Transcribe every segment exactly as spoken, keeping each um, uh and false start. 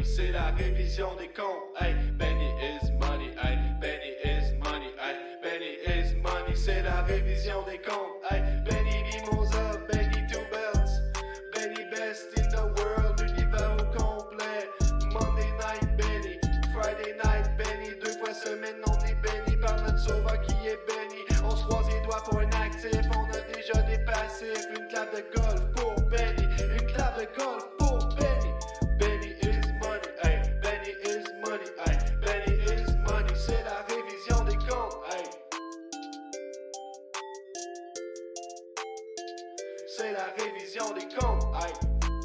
money, c'est la révision des comptes. Hey, Benny is money, hey, Benny is money, hey, Benny is money, c'est la révision des comptes. Hey, Benny Mimosa, Benny Two Belts, Benny best in the world, l'univers au complet. Monday night Benny, Friday night Benny, deux fois semaine on est béni par notre sauveur qui est béni. On se croise les doigts pour un actif, on a déjà des passifs. Une clap de golf pour Benny, une clap de golf pour Benny. Benny is money, hey, Benny is money, hey, Benny is money, c'est la révision des comptes, hey. C'est la révision des comptes, hey.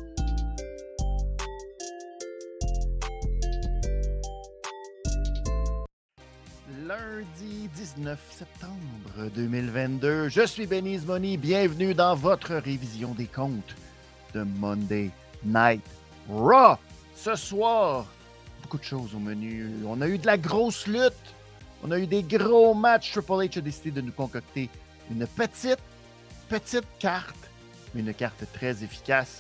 Lundi dix-neuf septembre deux mille vingt-deux, je suis Benny's Money, bienvenue dans votre révision des comptes de Monday Night Raw. Ce soir, beaucoup de choses au menu. On a eu de la grosse lutte, on a eu des gros matchs. Triple H a décidé de nous concocter une petite, petite carte, mais une carte très efficace.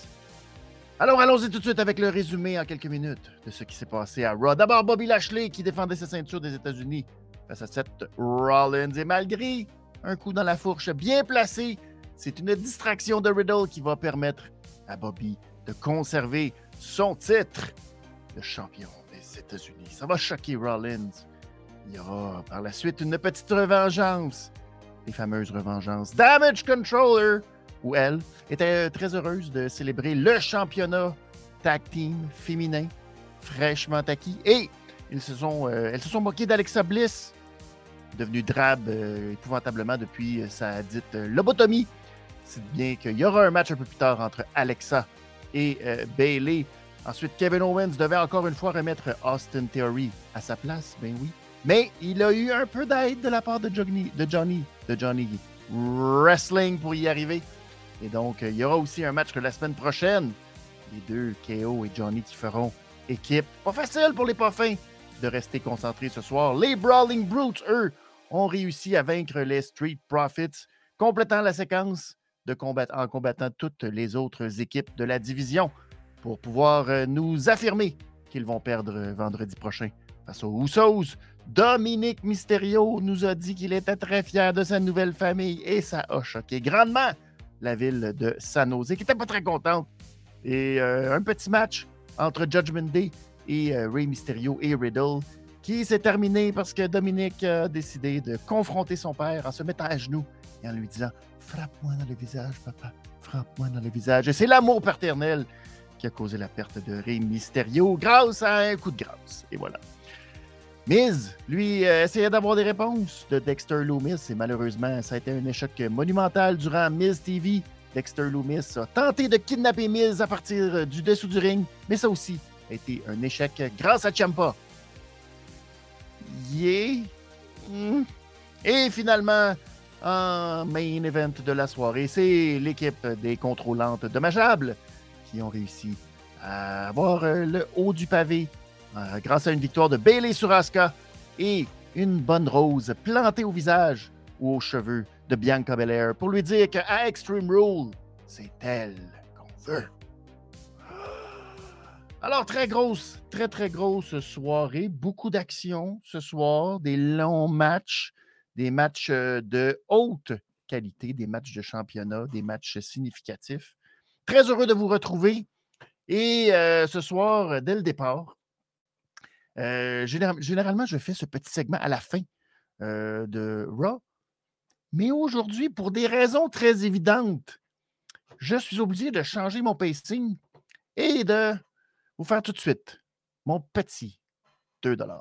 Alors allons-y tout de suite avec le résumé en quelques minutes de ce qui s'est passé à Raw. D'abord, Bobby Lashley qui défendait sa ceinture des États-Unis face à Seth Rollins. Et malgré un coup dans la fourche bien placé, c'est une distraction de Riddle qui va permettre à Bobby de conserver son titre de champion des États-Unis. Ça va choquer Rollins. Il y aura par la suite une petite revengeance, les fameuses revengeances. Damage Controller, où elle était très heureuse de célébrer le championnat tag team féminin fraîchement acquis. Et ils se sont, euh, elles se sont moquées d'Alexa Bliss, devenue drabe euh, épouvantablement depuis euh, sa dite euh, lobotomie. C'est bien qu'il y aura un match un peu plus tard entre Alexa et euh, Bayley. Ensuite, Kevin Owens devait encore une fois remettre Austin Theory à sa place, ben oui. Mais il a eu un peu d'aide de la part de Johnny, de Johnny, de Johnny Wrestling pour y arriver. Et donc, euh, il y aura aussi un match la semaine prochaine. Les deux, K O et Johnny, qui feront équipe. Pas facile pour les pas fins de rester concentrés ce soir. Les Brawling Brutes, eux, ont réussi à vaincre les Street Profits, complétant la séquence de combat en combattant toutes les autres équipes de la division pour pouvoir euh, nous affirmer qu'ils vont perdre euh, vendredi prochain face aux Usos. Dominic Mysterio nous a dit qu'il était très fier de sa nouvelle famille et ça a choqué grandement la ville de San Jose, qui n'était pas très contente. Et euh, un petit match entre Judgment Day et euh, Rey Mysterio et Riddle, qui s'est terminé parce que Dominic a décidé de confronter son père en se mettant à genoux et en lui disant « Frappe-moi dans le visage, papa, frappe-moi dans le visage ». Et c'est l'amour paternel qui a causé la perte de Rey Mysterio grâce à un coup de grâce. Et voilà. Miz, lui, euh, essayait d'avoir des réponses de Dexter Lumis et malheureusement, ça a été un échec monumental durant Miz T V. Dexter Lumis a tenté de kidnapper Miz à partir du dessous du ring, mais ça aussi a été un échec grâce à Ciampa. Yeah! Mm. Et finalement, en main event de la soirée, c'est l'équipe des contrôlantes dommageables qui ont réussi à avoir le haut du pavé euh, grâce à une victoire de Bayley sur Asuka et une bonne rose plantée au visage ou aux cheveux de Bianca Belair pour lui dire qu'à Extreme Rule, c'est elle qu'on veut. Alors, très grosse, très, très grosse soirée. Beaucoup d'action ce soir, des longs matchs, des matchs de haute qualité, des matchs de championnat, des matchs significatifs. Très heureux de vous retrouver. Et euh, ce soir, dès le départ, euh, général, généralement, je fais ce petit segment à la fin euh, de Raw. Mais aujourd'hui, pour des raisons très évidentes, je suis obligé de changer mon pacing et de vous faire tout de suite mon petit deux dollars.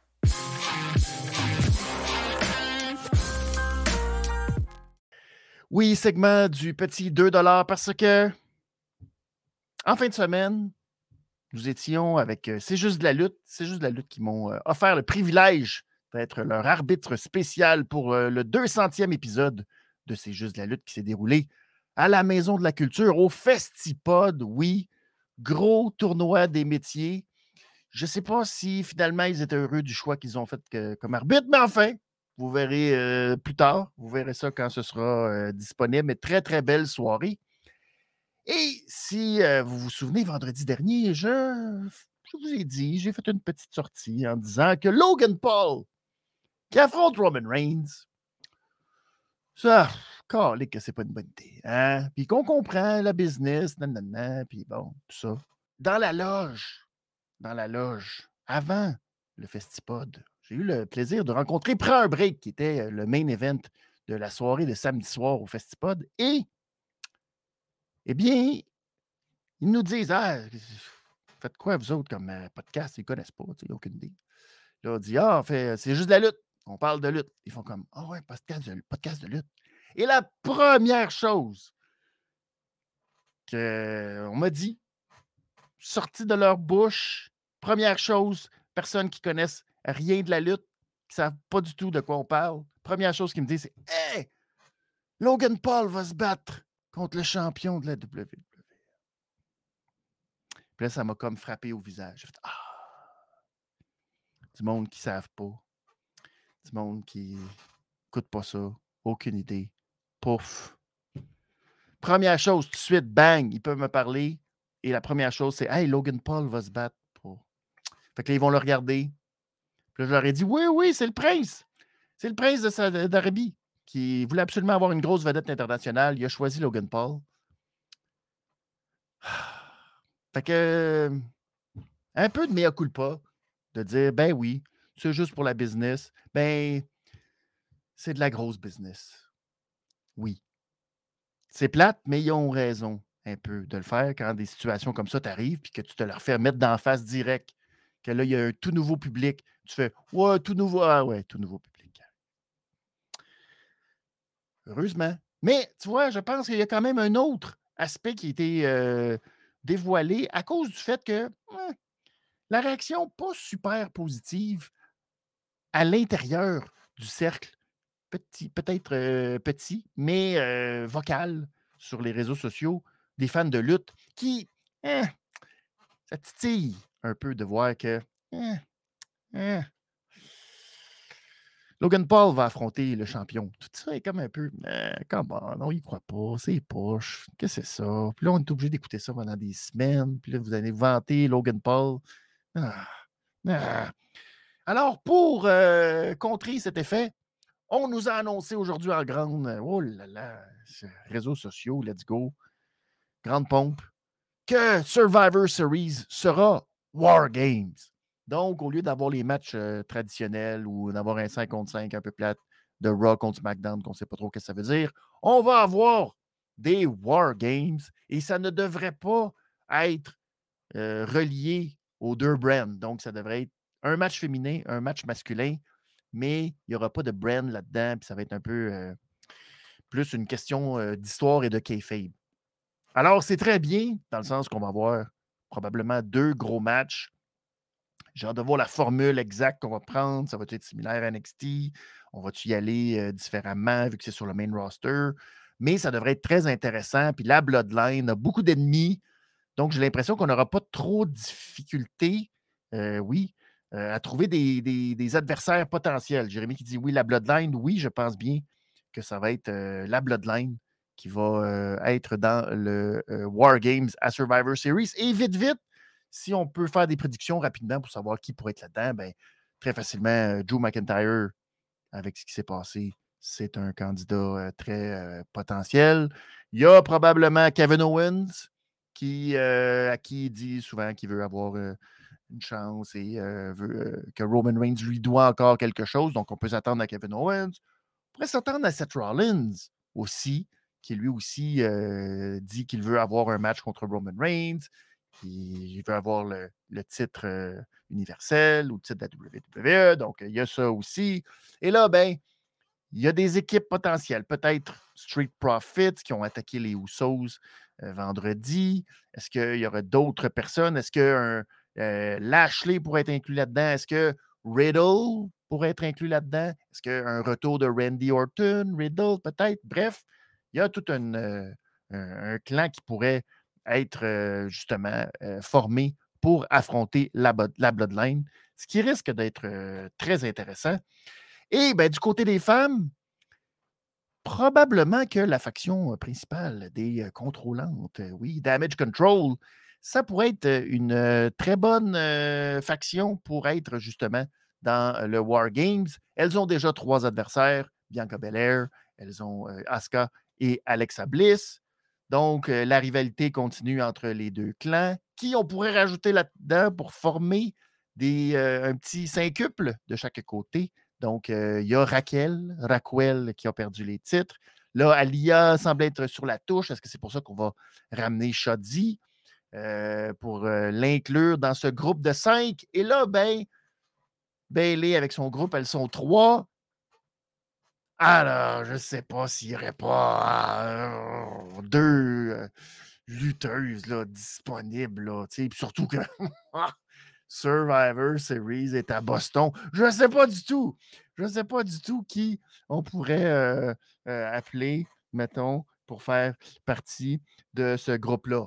Oui, segment du petit deux dollars parce que en fin de semaine, nous étions avec euh, C'est juste de la lutte. C'est juste de la lutte qui m'ont euh, offert le privilège d'être leur arbitre spécial pour euh, le deux centième épisode de C'est juste de la lutte qui s'est déroulé à la Maison de la Culture, au Festipod, oui. Gros tournoi des métiers. Je ne sais pas si finalement ils étaient heureux du choix qu'ils ont fait que, comme arbitre, mais enfin, vous verrez euh, plus tard. Vous verrez ça quand ce sera euh, disponible. Mais très, très belle soirée. Et si euh, vous vous souvenez, vendredi dernier, je, je vous ai dit, j'ai fait une petite sortie en disant que Logan Paul, qui affronte Roman Reigns, ça, calé que c'est pas une bonne idée. Hein? Puis qu'on comprend la business, nanana, puis bon, tout ça. Dans la loge, dans la loge, avant le Festipod, j'ai eu le plaisir de rencontrer Prends un break, qui était le main event de la soirée de samedi soir au Festipod. Et, eh bien, ils nous disent, ah, faites quoi vous autres comme euh, podcast? Ils ne connaissent pas, tu sais, aucune idée. Là, on dit, ah, on fait, c'est juste de la lutte. On parle de lutte. Ils font comme, ah ouais, podcast de, podcast de lutte. Et la première chose qu'on m'a dit, sortie de leur bouche, première chose, personne qui connaisse rien de la lutte, qui ne savent pas du tout de quoi on parle, première chose qu'ils me disent, c'est hey, Logan Paul va se battre contre le champion de la W W E. Puis là, ça m'a comme frappé au visage. J'ai fait, ah! Du monde qui ne savent pas. Du monde qui n'écoute pas ça. Aucune idée. Pouf. Première chose, tout de suite, bang, ils peuvent me parler. Et la première chose, c'est hey, Logan Paul va se battre pour. Fait que là, ils vont le regarder. Puis là, je leur ai dit oui, oui, c'est le prince. C'est le prince de, d'Arabie qui voulait absolument avoir une grosse vedette internationale. Il a choisi Logan Paul. Fait que un peu de mea culpa de dire ben oui, c'est juste pour la business. Ben, c'est de la grosse business. Oui. C'est plate, mais ils ont raison un peu de le faire quand des situations comme ça t'arrivent puis que tu te leur fais mettre d'en face direct. Que là, il y a un tout nouveau public. Tu fais ouais, tout nouveau. Ah ouais, tout nouveau public. Heureusement. Mais tu vois, je pense qu'il y a quand même un autre aspect qui a été euh, dévoilé à cause du fait que hein, la réaction pas super positive à l'intérieur du cercle, petit, peut-être euh, petit, mais euh, vocal sur les réseaux sociaux, des fans de lutte qui, hein, ça titille un peu de voir que hein, hein, Logan Paul va affronter le champion. Tout ça est comme un peu, euh, comment, non, il ne croit pas, c'est poche, qu'est-ce que c'est ça? Puis là, on est obligé d'écouter ça pendant des semaines, puis là, vous allez vanter Logan Paul. Ah, ah. Alors, pour euh, contrer cet effet, on nous a annoncé aujourd'hui en grande, oh là là, réseaux sociaux, let's go, grande pompe, que Survivor Series sera War Games. Donc, au lieu d'avoir les matchs euh, traditionnels ou d'avoir un cinq contre cinq un peu plate de Raw contre SmackDown, qu'on ne sait pas trop ce que ça veut dire, on va avoir des War Games et ça ne devrait pas être euh, relié aux deux brands. Donc, ça devrait être un match féminin, un match masculin, mais il n'y aura pas de brand là-dedans, puis ça va être un peu euh, plus une question euh, d'histoire et de kayfabe. Alors, c'est très bien, dans le sens qu'on va avoir probablement deux gros matchs. J'ai hâte de voir la formule exacte qu'on va prendre. Ça va être similaire à N X T? On va-tu y aller euh, différemment vu que c'est sur le main roster? Mais ça devrait être très intéressant. Puis la Bloodline a beaucoup d'ennemis. Donc, j'ai l'impression qu'on n'aura pas trop de difficultés, euh, oui, euh, à trouver des, des, des adversaires potentiels. Jérémy qui dit oui, la Bloodline. Oui, je pense bien que ça va être euh, la Bloodline qui va euh, être dans le euh, War Games à Survivor Series. Et vite, vite, si on peut faire des prédictions rapidement pour savoir qui pourrait être là-dedans, ben, très facilement, euh, Drew McIntyre, avec ce qui s'est passé, c'est un candidat euh, très euh, potentiel. Il y a probablement Kevin Owens, qui, euh, à qui il dit souvent qu'il veut avoir euh, une chance et euh, veut, euh, que Roman Reigns lui doit encore quelque chose. Donc, on peut s'attendre à Kevin Owens. On pourrait s'attendre à Seth Rollins aussi, qui lui aussi euh, dit qu'il veut avoir un match contre Roman Reigns. Il veut avoir le, le titre euh, universel ou le titre de la W W E. Donc, il y a ça aussi. Et là, ben, il y a des équipes potentielles. Peut-être Street Profits qui ont attaqué les Usos euh, vendredi. Est-ce qu'il y aura d'autres personnes? Est-ce que euh, Lashley pourrait être inclus là-dedans? Est-ce que Riddle pourrait être inclus là-dedans? Est-ce qu'un retour de Randy Orton? Riddle, peut-être? Bref, il y a tout un, euh, un, un clan qui pourrait être euh, justement euh, formé pour affronter la, la Bloodline, ce qui risque d'être euh, très intéressant. Et ben, du côté des femmes, probablement que la faction principale des euh, contrôlantes, oui, Damage Control, ça pourrait être une euh, très bonne euh, faction pour être justement dans le War Games. Elles ont déjà trois adversaires, Bianca Belair, elles ont euh, Asuka et Alexa Bliss. Donc, euh, la rivalité continue entre les deux clans. Qui on pourrait rajouter là-dedans pour former des, euh, un petit cinquuple de chaque côté? Donc, euh, il y a Raquel, Raquel qui a perdu les titres. Là, Alia semble être sur la touche. Est-ce que c'est pour ça qu'on va ramener Shotzi euh, pour euh, l'inclure dans ce groupe de cinq? Et là, ben, Bayley avec son groupe, elles sont trois. Alors, je ne sais pas s'il n'y aurait pas euh, deux euh, lutteuses là, disponibles. Là, puis surtout que Survivor Series est à Boston. Je ne sais pas du tout. Je ne sais pas du tout qui on pourrait euh, euh, appeler, mettons, pour faire partie de ce groupe-là.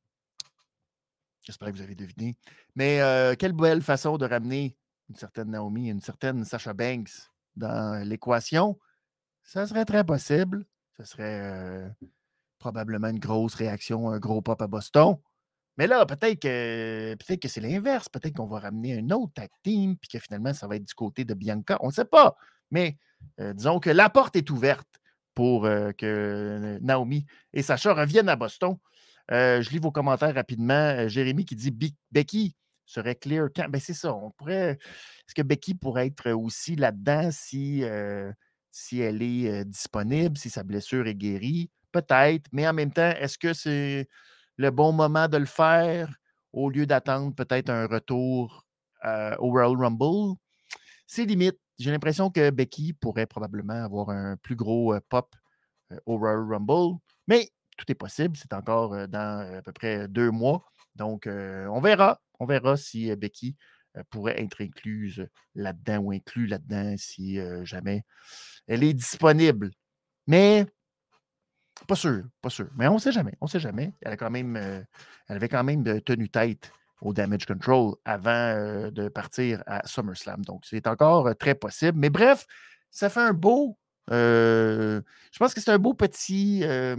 J'espère que vous avez deviné. Mais euh, quelle belle façon de ramener une certaine Naomi, une certaine Sasha Banks dans l'équation. Ça serait très possible. Ce serait euh, probablement une grosse réaction, un gros pop à Boston. Mais là, peut-être que, peut-être que c'est l'inverse. Peut-être qu'on va ramener un autre tag team, puis que finalement, ça va être du côté de Bianca. On ne sait pas. Mais euh, disons que la porte est ouverte pour euh, que Naomi et Sacha reviennent à Boston. Euh, je lis vos commentaires rapidement. Euh, Jérémy qui dit Becky serait clear quand? Ben, c'est ça. On pourrait. Est-ce que Becky pourrait être aussi là-dedans si, euh, si elle est euh, disponible, si sa blessure est guérie? Peut-être. Mais en même temps, est-ce que c'est le bon moment de le faire au lieu d'attendre peut-être un retour euh, au Royal Rumble? C'est limite. J'ai l'impression que Becky pourrait probablement avoir un plus gros euh, pop euh, au Royal Rumble. Mais tout est possible. C'est encore euh, dans à peu près deux mois. Donc, euh, on verra. On verra si euh, Becky euh, pourrait être incluse là-dedans ou inclus là-dedans si euh, jamais elle est disponible. Mais pas sûr, pas sûr. Mais on ne sait jamais. On ne sait jamais. Elle, a quand même, euh, elle avait quand même de tenu tête au Damage Control avant euh, de partir à SummerSlam. Donc, c'est encore euh, très possible. Mais bref, ça fait un beau. Euh, je pense que c'est un beau petit. Euh,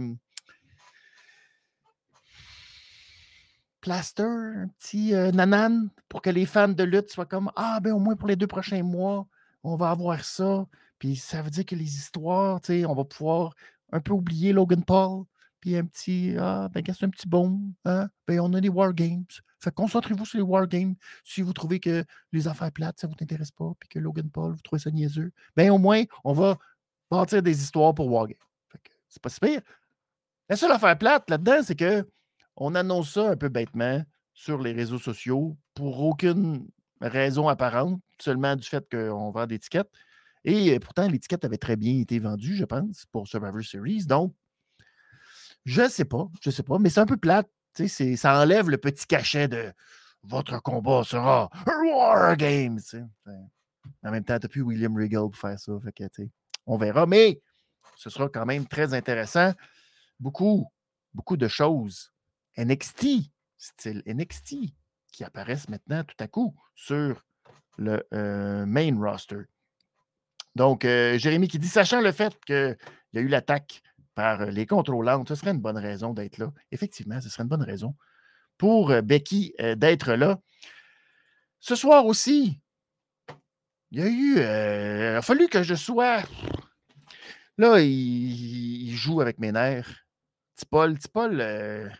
plaster, un petit euh, nanan pour que les fans de lutte soient comme ah, ben au moins pour les deux prochains mois, on va avoir ça. Puis ça veut dire que les histoires, tu sais, on va pouvoir un peu oublier Logan Paul. Puis un petit ah, ben c'est un petit bon. Hein? Ben on a les War Games. Fait concentrez-vous sur les War Games. Si vous trouvez que les affaires plates, ça ne vous intéresse pas, puis que Logan Paul, vous trouvez ça niaiseux, ben au moins, on va bâtir des histoires pour War Games. Fait que c'est pas si pire. La seule affaire plate là-dedans, c'est que on annonce ça un peu bêtement sur les réseaux sociaux pour aucune raison apparente, seulement du fait qu'on vend des tickets. Et pourtant, l'étiquette avait très bien été vendue, je pense, pour Survivor Series. Donc, je ne sais pas, je ne sais pas, mais c'est un peu plate. C'est, ça enlève le petit cachet de votre combat sera War Games. T'sais. En même temps, tu n'as plus William Regal pour faire ça. Fait que, on verra, mais ce sera quand même très intéressant. Beaucoup, beaucoup de choses N X T, style N X T, qui apparaissent maintenant tout à coup sur le euh, main roster. Donc, euh, Jérémy qui dit, sachant le fait qu'il y a eu l'attaque par les contrôlantes, ce serait une bonne raison d'être là. Effectivement, ce serait une bonne raison pour euh, Becky euh, d'être là. Ce soir aussi, il y a eu... Euh, il a fallu que je sois... Là, il, il joue avec mes nerfs. Tipol, Tipol... Euh,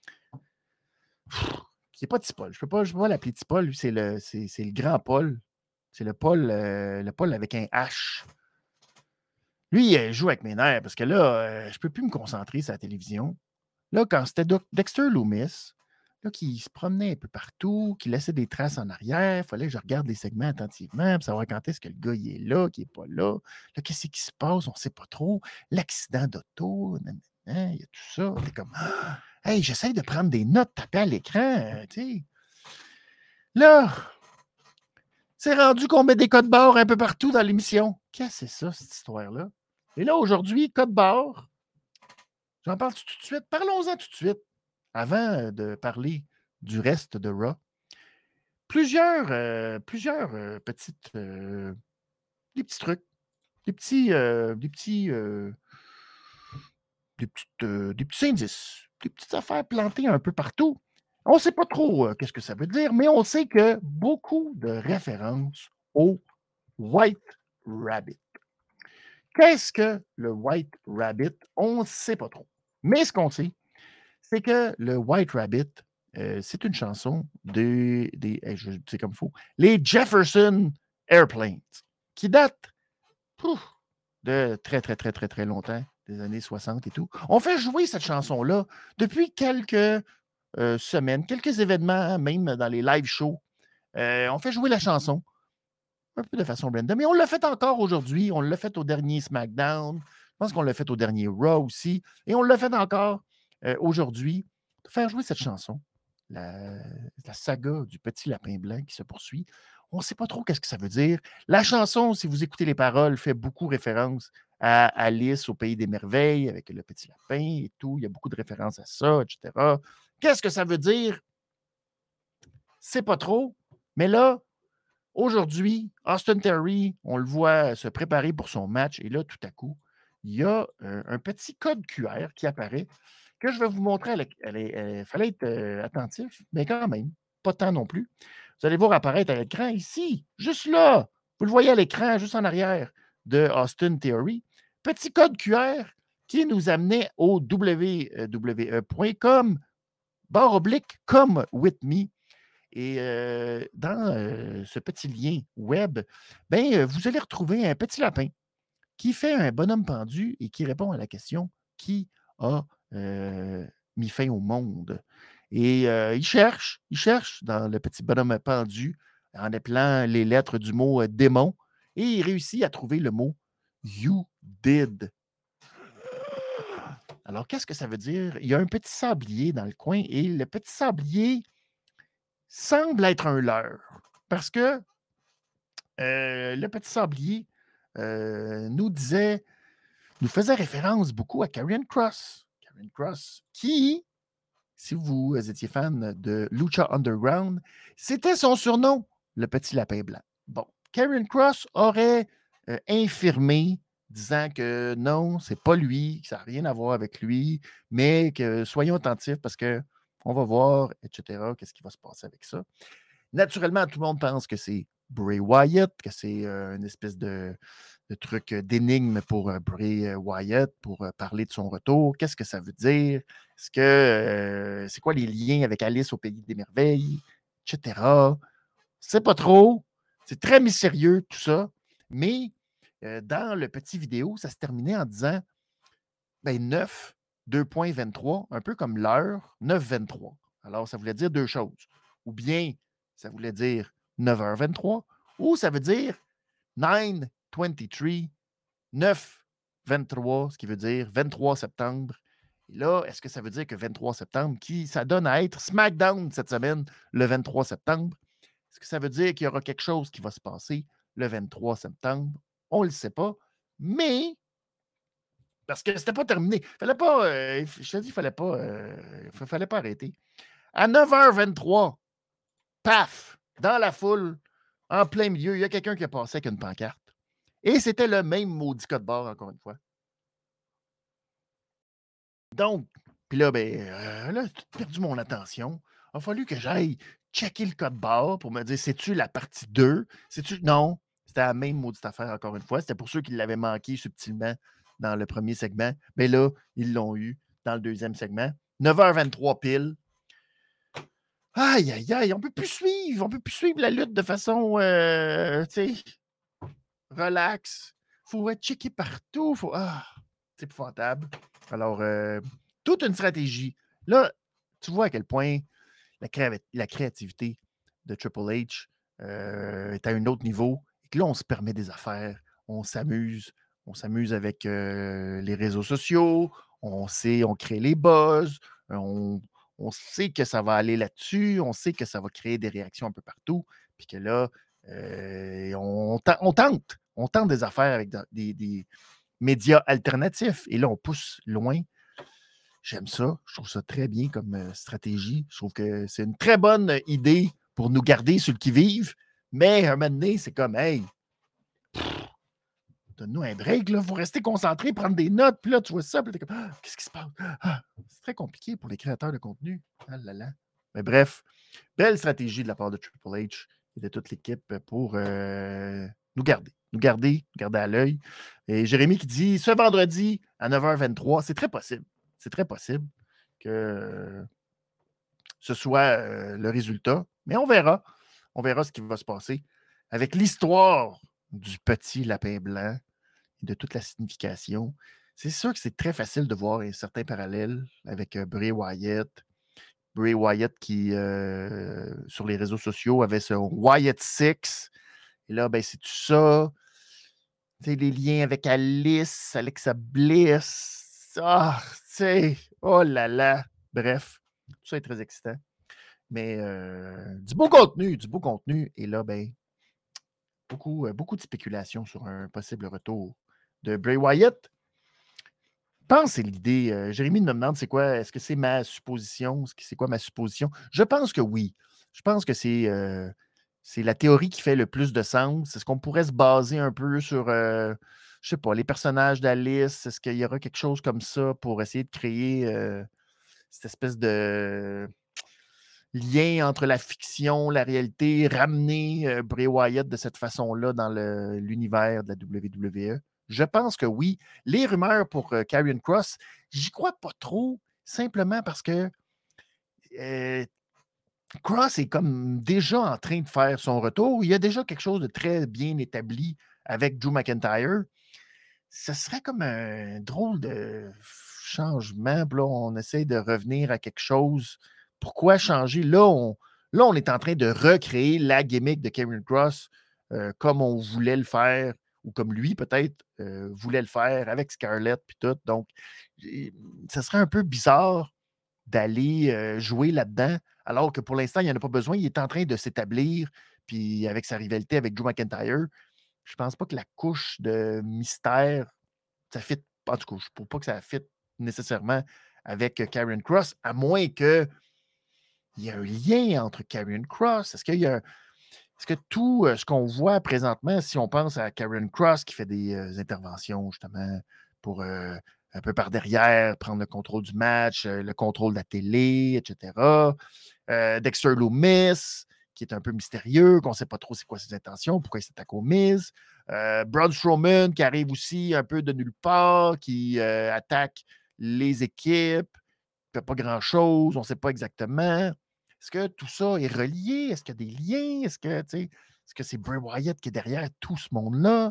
c'est pas Tipol. Je ne peux pas, pas l'appeler Tipol. C'est le, c'est, c'est le grand Paul. C'est le Paul, euh, le Paul avec un H. Lui, il joue avec mes nerfs parce que là, euh, je ne peux plus me concentrer sur la télévision. Là, quand c'était Dexter Loomis, là, qui se promenait un peu partout, qui laissait des traces en arrière, il fallait que je regarde les segments attentivement pour savoir quand est-ce que le gars il est là, qui n'est pas là. Là, qu'est-ce qui se passe? On ne sait pas trop. L'accident d'auto, nanana, il y a tout ça. T'es comme, ah, hey, j'essaie de prendre des notes, taper à l'écran, euh, tu sais. Là, c'est rendu qu'on met des codes barres un peu partout dans l'émission. Qu'est-ce que c'est ça, cette histoire-là? Et là, aujourd'hui, code barre, j'en parle tout de suite. Parlons-en tout de suite, avant de parler du reste de Raw. Plusieurs, euh, plusieurs euh, petites, euh, des petits trucs, des petits, euh, des petits, euh, des, petites, euh, des petits indices, des petites affaires plantées un peu partout. On ne sait pas trop euh, qu'est-ce que ça veut dire, mais on sait que beaucoup de références au White Rabbit. Qu'est-ce que le White Rabbit? On ne sait pas trop. Mais ce qu'on sait, c'est que le White Rabbit, euh, c'est une chanson des, des hey, je sais comme il faut, les Jefferson Airplanes, qui date pouf, de très, très, très, très, très longtemps, des années soixante et tout. On fait jouer cette chanson-là depuis quelques euh, semaines, quelques événements, même dans les live shows. Euh, on fait jouer la chanson un peu de façon random. Mais on l'a fait encore aujourd'hui. On l'a fait au dernier SmackDown. Je pense qu'on l'a fait au dernier Raw aussi. Et on l'a fait encore euh, aujourd'hui. De faire jouer cette chanson, la, la saga du petit lapin blanc qui se poursuit. On ne sait pas trop qu'est-ce que ça veut dire. La chanson, si vous écoutez les paroles, fait beaucoup référence à Alice au Pays des Merveilles avec le petit lapin et tout. Il y a beaucoup de références à ça, et cetera. Qu'est-ce que ça veut dire? C'est pas trop. Mais là, aujourd'hui, Austin Theory, on le voit se préparer pour son match. Et là, tout à coup, il y a un, un petit code Q R qui apparaît que je vais vous montrer. Il fallait être euh, attentif, mais quand même, pas tant non plus. Vous allez voir apparaître à l'écran ici, juste là. Vous le voyez à l'écran, juste en arrière de Austin Theory. Petit code Q R qui nous amenait au w w e point com, barre oblique, come with me. Et euh, dans euh, ce petit lien web, ben, euh, vous allez retrouver un petit lapin qui fait un bonhomme pendu et qui répond à la question qui a euh, mis fin au monde. Et euh, il cherche, il cherche dans le petit bonhomme pendu en appelant les lettres du mot euh, démon et il réussit à trouver le mot You did. Alors, qu'est-ce que ça veut dire? Il y a un petit sablier dans le coin et le petit sablier semble être un leurre parce que euh, le petit sablier euh, nous disait, nous faisait référence beaucoup à Karrion Kross. Karrion Kross, qui, si vous étiez fan de Lucha Underground, c'était son surnom, le petit lapin blanc. Bon, Karrion Kross aurait euh, infirmé, disant que non, c'est pas lui, que ça n'a rien à voir avec lui, mais que soyons attentifs parce que on va voir, et cetera, qu'est-ce qui va se passer avec ça. Naturellement, tout le monde pense que c'est Bray Wyatt, que c'est euh, une espèce de, de truc d'énigme pour euh, Bray Wyatt, pour euh, parler de son retour. Qu'est-ce que ça veut dire? Est-ce que euh, c'est quoi les liens avec Alice au Pays des Merveilles, et cetera. C'est pas trop. C'est très mystérieux, tout ça. Mais euh, dans le petit vidéo, ça se terminait en disant ben, neuf, deux point vingt-trois, un peu comme l'heure, neuf vingt-trois. Alors, ça voulait dire deux choses. Ou bien, ça voulait dire neuf heures vingt-trois, ou ça veut dire neuf vingt-trois, neuf vingt-trois, ce qui veut dire vingt-trois septembre. Et là, est-ce que ça veut dire que vingt-trois septembre, qui ça donne à être SmackDown cette semaine, le vingt-trois septembre? Est-ce que ça veut dire qu'il y aura quelque chose qui va se passer le vingt-trois septembre? On ne le sait pas, mais parce que c'était pas terminé. Fallait pas, euh, je te dis, il fallait pas, euh, fallait pas arrêter. À neuf heures vingt-trois, paf, dans la foule, en plein milieu, il y a quelqu'un qui a passé avec une pancarte. Et c'était le même maudit code barre, encore une fois. Donc, puis là, ben, euh, là, j'ai perdu mon attention. Il a fallu que j'aille checker le code barre pour me dire, c'est-tu la partie deux? C'est-tu... Non, c'était la même maudite affaire, encore une fois. C'était pour ceux qui l'avaient manqué subtilement dans le premier segment. Mais là, ils l'ont eu dans le deuxième segment. neuf heures vingt-trois pile. Aïe, aïe, aïe, on ne peut plus suivre. On ne peut plus suivre la lutte de façon, euh, tu sais, relax. Il faut être checké partout. Faut... Ah, c'est épouvantable. Alors, euh, toute une stratégie. Là, tu vois à quel point la, cré- la créativité de Triple H euh, est à un autre niveau. Et que là, on se permet des affaires. On s'amuse. On s'amuse avec euh, les réseaux sociaux. On sait, on crée les buzz. On, on sait que ça va aller là-dessus. On sait que ça va créer des réactions un peu partout. Puis que là, euh, on, on tente. On tente des affaires avec des, des médias alternatifs. Et là, on pousse loin. J'aime ça. Je trouve ça très bien comme euh, stratégie. Je trouve que c'est une très bonne idée pour nous garder sur le qui-vive. Mais à un moment donné, c'est comme, hey, pff, donne-nous un break, là. Vous restez concentré, prendre des notes, puis là, tu vois ça, puis t'es comme, ah, qu'est-ce qui se passe? Ah, c'est très compliqué pour les créateurs de contenu. Ah là là. Mais bref, belle stratégie de la part de Triple H et de toute l'équipe pour euh, nous garder. Nous garder, nous garder à l'œil. Et Jérémy qui dit ce vendredi à neuf heures vingt-trois, c'est très possible. C'est très possible que ce soit euh, le résultat. Mais on verra. On verra ce qui va se passer avec l'histoire du petit lapin blanc et de toute la signification. C'est sûr que c'est très facile de voir un certain parallèle avec euh, Bray Wyatt. Bray Wyatt qui, euh, sur les réseaux sociaux, avait son Wyatt Six. Et là, ben, c'est tout ça. Tu sais, les liens avec Alice, Alexa Bliss. Ah, tu sais, oh là là. Bref, tout ça est très excitant. Mais euh, du beau contenu, du beau contenu. Et là, ben, beaucoup, euh, beaucoup de spéculations sur un possible retour de Bray Wyatt. Je pense que c'est l'idée. Euh, Jérémy me demande c'est quoi, est-ce que c'est ma supposition? C'est quoi ma supposition? Je pense que oui. Je pense que c'est, euh, c'est la théorie qui fait le plus de sens. Est-ce qu'on pourrait se baser un peu sur, euh, je sais pas, les personnages d'Alice? Est-ce qu'il y aura quelque chose comme ça pour essayer de créer euh, cette espèce de lien entre la fiction, la réalité, ramener euh, Bray Wyatt de cette façon-là dans le, l'univers de la W W E? Je pense que oui. Les rumeurs pour euh, Karrion Kross, j'y crois pas trop, simplement parce que euh, Kross est comme déjà en train de faire son retour. Il y a déjà quelque chose de très bien établi avec Drew McIntyre. Ce serait comme un drôle de changement. Puis là, on essaie de revenir à quelque chose. Pourquoi changer? Là, on, là, on est en train de recréer la gimmick de Karrion Kross euh, comme on voulait le faire, ou comme lui, peut-être, euh, voulait le faire avec Scarlett puis tout. Donc, ce serait un peu bizarre d'aller euh, jouer là-dedans, alors que pour l'instant, il n'y en a pas besoin. Il est en train de s'établir, puis avec sa rivalité avec Drew McIntyre, je ne pense pas que la couche de mystère, ça fit, en tout cas, je ne trouve pas que ça fit nécessairement avec Karrion Kross, à moins que il y ait un lien entre Karrion Kross. Est-ce qu'il y a un, Est-ce que tout euh, ce qu'on voit présentement, si on pense à Karrion Kross qui fait des euh, interventions justement pour euh, un peu par derrière prendre le contrôle du match, euh, le contrôle de la télé, et cetera. Euh, Dexter Lumis, qui est un peu mystérieux, qu'on ne sait pas trop c'est quoi ses intentions, pourquoi il s'attaque au Miz. Euh, Braun Strowman qui arrive aussi un peu de nulle part, qui euh, attaque les équipes, ne fait pas grand-chose, on ne sait pas exactement. Est-ce que tout ça est relié? Est-ce qu'il y a des liens? Est-ce que, tu sais, est-ce que c'est Bray Wyatt qui est derrière tout ce monde-là?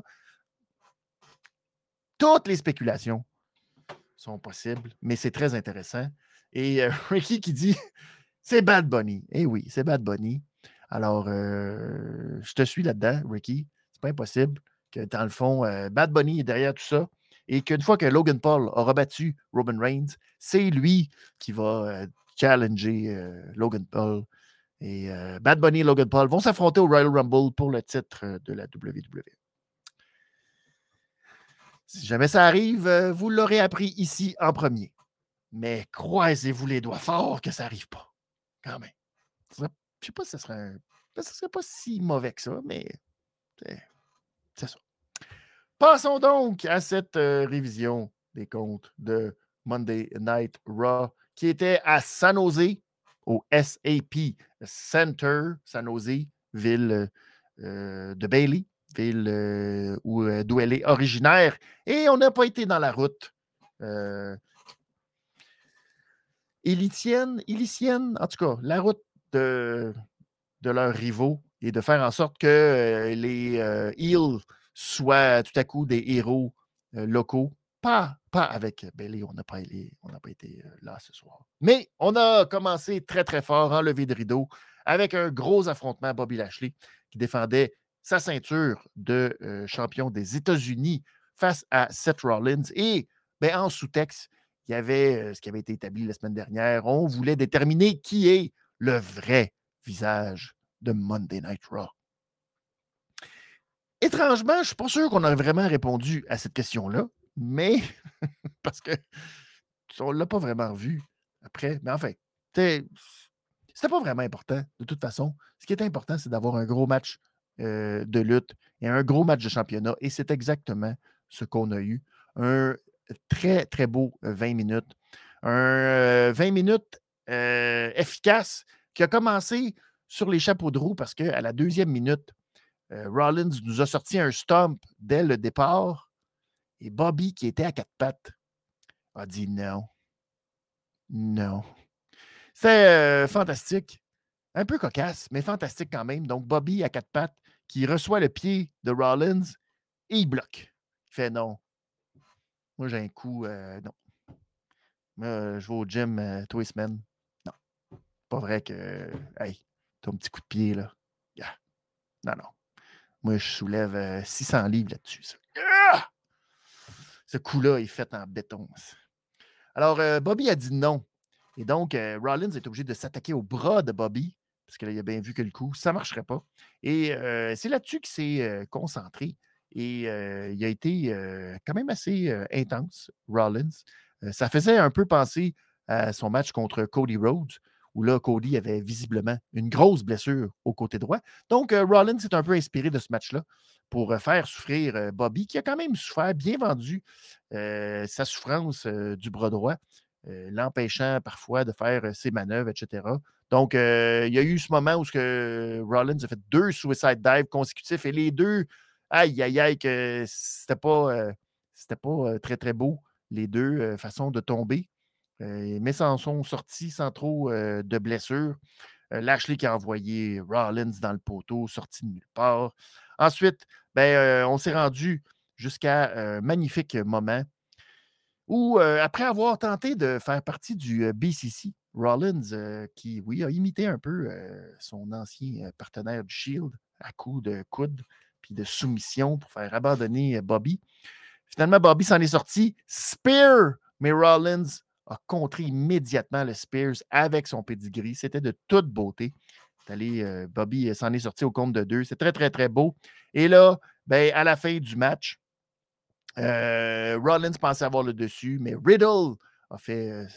Toutes les spéculations sont possibles, mais c'est très intéressant. Et euh, Ricky qui dit c'est Bad Bunny. Eh oui, c'est Bad Bunny. Alors, euh, je te suis là-dedans, Ricky. C'est pas impossible que, dans le fond, euh, Bad Bunny est derrière tout ça et qu'une fois que Logan Paul aura battu Roman Reigns, c'est lui qui va euh, challenger euh, Logan Paul. Et euh, Bad Bunny et Logan Paul vont s'affronter au Royal Rumble pour le titre de la W W E. Si jamais ça arrive, euh, vous l'aurez appris ici en premier. Mais croisez-vous les doigts fort que ça n'arrive pas. Quand même. Je ne sais pas si ce serait, un... ce serait pas si mauvais que ça, mais c'est, c'est ça. Passons donc à cette euh, révision des comptes de Monday Night Raw qui était à San Jose, au S A P Center, San Jose, ville euh, de Bayley, ville euh, où, euh, d'où elle est originaire. Et on n'a pas été dans la route euh, élitienne, élitienne, en tout cas, la route de, de leurs rivaux et de faire en sorte que euh, les euh, Heels soient tout à coup des héros euh, locaux. Pas, pas avec Bayley, on n'a pas, pas été euh, là ce soir. Mais on a commencé très, très fort, enlevé de rideau, avec un gros affrontement à Bobby Lashley qui défendait sa ceinture de euh, champion des États-Unis face à Seth Rollins. Et ben, en sous-texte, il y avait euh, ce qui avait été établi la semaine dernière. On voulait déterminer qui est le vrai visage de Monday Night Raw. Étrangement, je ne suis pas sûr qu'on aurait vraiment répondu à cette question-là, mais parce que on ne l'a pas vraiment vu après. Mais enfin, c'était pas vraiment important de toute façon. Ce qui est important, c'est d'avoir un gros match euh, de lutte et un gros match de championnat. Et c'est exactement ce qu'on a eu. Un très, très beau vingt minutes. Un euh, vingt minutes euh, efficace qui a commencé sur les chapeaux de roue parce qu'à la deuxième minute, euh, Rollins nous a sorti un stomp dès le départ et Bobby, qui était à quatre pattes, a dit non. Non. C'est euh, fantastique. Un peu cocasse, mais fantastique quand même. Donc, Bobby à quatre pattes qui reçoit le pied de Rollins et il bloque. Il fait non. Moi, j'ai un coup, euh, non. Moi, euh, je vais au gym euh, tous les semaines. Non. Pas vrai que, euh, hey, t'as un petit coup de pied, là. Yeah. Non, non. Moi, je soulève euh, six cents livres là-dessus. Ça. Yeah! Ce coup-là est fait en béton. Alors, euh, Bobby a dit non. Et donc, euh, Rollins est obligé de s'attaquer au bras de Bobby, parce qu'il a bien vu que le coup, ça ne marcherait pas. Et euh, c'est là-dessus qu'il s'est euh, concentré. Et euh, il a été euh, quand même assez euh, intense, Rollins. Euh, ça faisait un peu penser à son match contre Cody Rhodes, où là, Cody avait visiblement une grosse blessure au côté droit. Donc, euh, Rollins s'est un peu inspiré de ce match-là pour euh, faire souffrir euh, Bobby, qui a quand même souffert, bien vendu euh, sa souffrance euh, du bras droit, euh, l'empêchant parfois de faire euh, ses manœuvres, et cetera. Donc, euh, il y a eu ce moment où ce que Rollins a fait deux suicide dives consécutifs et les deux, aïe, aïe, aïe, que c'était pas, euh, c'était pas euh, très, très beau, les deux euh, façons de tomber. Euh, mais s'en sont sortis sans trop euh, de blessures. Euh, Lashley qui a envoyé Rollins dans le poteau, sorti de nulle part. Ensuite, ben, euh, on s'est rendu jusqu'à un magnifique moment où, euh, après avoir tenté de faire partie du euh, B C C, Rollins, euh, qui, oui, a imité un peu euh, son ancien euh, partenaire du Shield à coups de coude puis de soumission pour faire abandonner euh, Bobby. Finalement, Bobby s'en est sorti. Spear! Mais Rollins a contré immédiatement le Spears avec son pedigree. C'était de toute beauté. Allé, euh, Bobby s'en est sorti au compte de deux. C'est très, très, très beau. Et là, ben, à la fin du match, euh, Rollins pensait avoir le dessus, mais Riddle a fait, euh,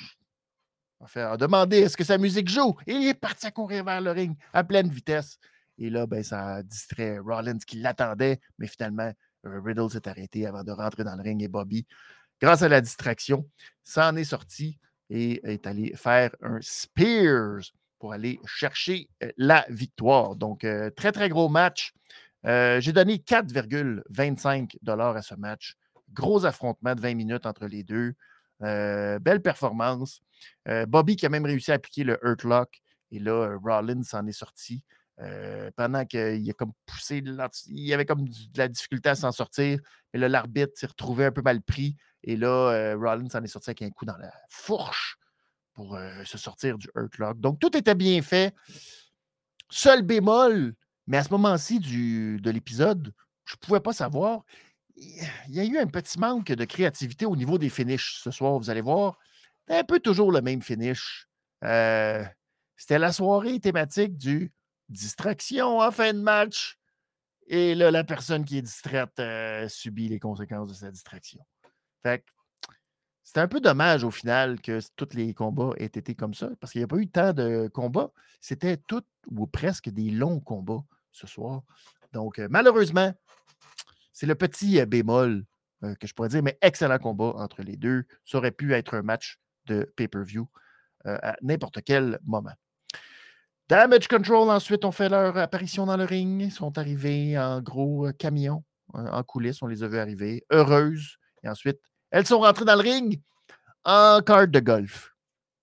a fait a demandé est-ce que sa musique joue? Et il est parti à courir vers le ring à pleine vitesse. Et là, ben, ça a distrait Rollins qui l'attendait, mais finalement, euh, Riddle s'est arrêté avant de rentrer dans le ring et Bobby, grâce à la distraction, s'en est sorti et est allé faire un Spears pour aller chercher la victoire. Donc, euh, très, très gros match. Euh, j'ai donné quatre virgule vingt-cinq dollars à ce match. Gros affrontement de vingt minutes entre les deux. Euh, belle performance. Euh, Bobby qui a même réussi à appliquer le Hurt Lock. Et là, Rollins s'en est sorti. Euh, pendant qu'il a comme poussé, il avait comme de la difficulté à s'en sortir. Mais là, l'arbitre s'est retrouvé un peu mal pris. Et là, euh, Rollins s'en est sorti avec un coup dans la fourche pour euh, se sortir du Hurt Lock. Donc, tout était bien fait. Seul bémol, mais à ce moment-ci du, de l'épisode, je ne pouvais pas savoir. Il y a eu un petit manque de créativité au niveau des finishes ce soir. Vous allez voir, c'est un peu toujours le même finish. Euh, c'était la soirée thématique du distraction en fin de match. Et là, la personne qui est distraite euh, subit les conséquences de sa distraction. Fait que c'est un peu dommage au final que tous les combats aient été comme ça, parce qu'il n'y a pas eu tant de combats. C'était tout ou presque des longs combats ce soir. Donc, euh, malheureusement, c'est le petit euh, bémol euh, que je pourrais dire, mais excellent combat entre les deux. Ça aurait pu être un match de pay-per-view euh, à n'importe quel moment. Damage Control, ensuite, ont fait leur apparition dans le ring. Ils sont arrivés en gros euh, camion, en, en coulisses. On les a vus arriver, heureuses. Et ensuite, elles sont rentrées dans le ring en carte de golf.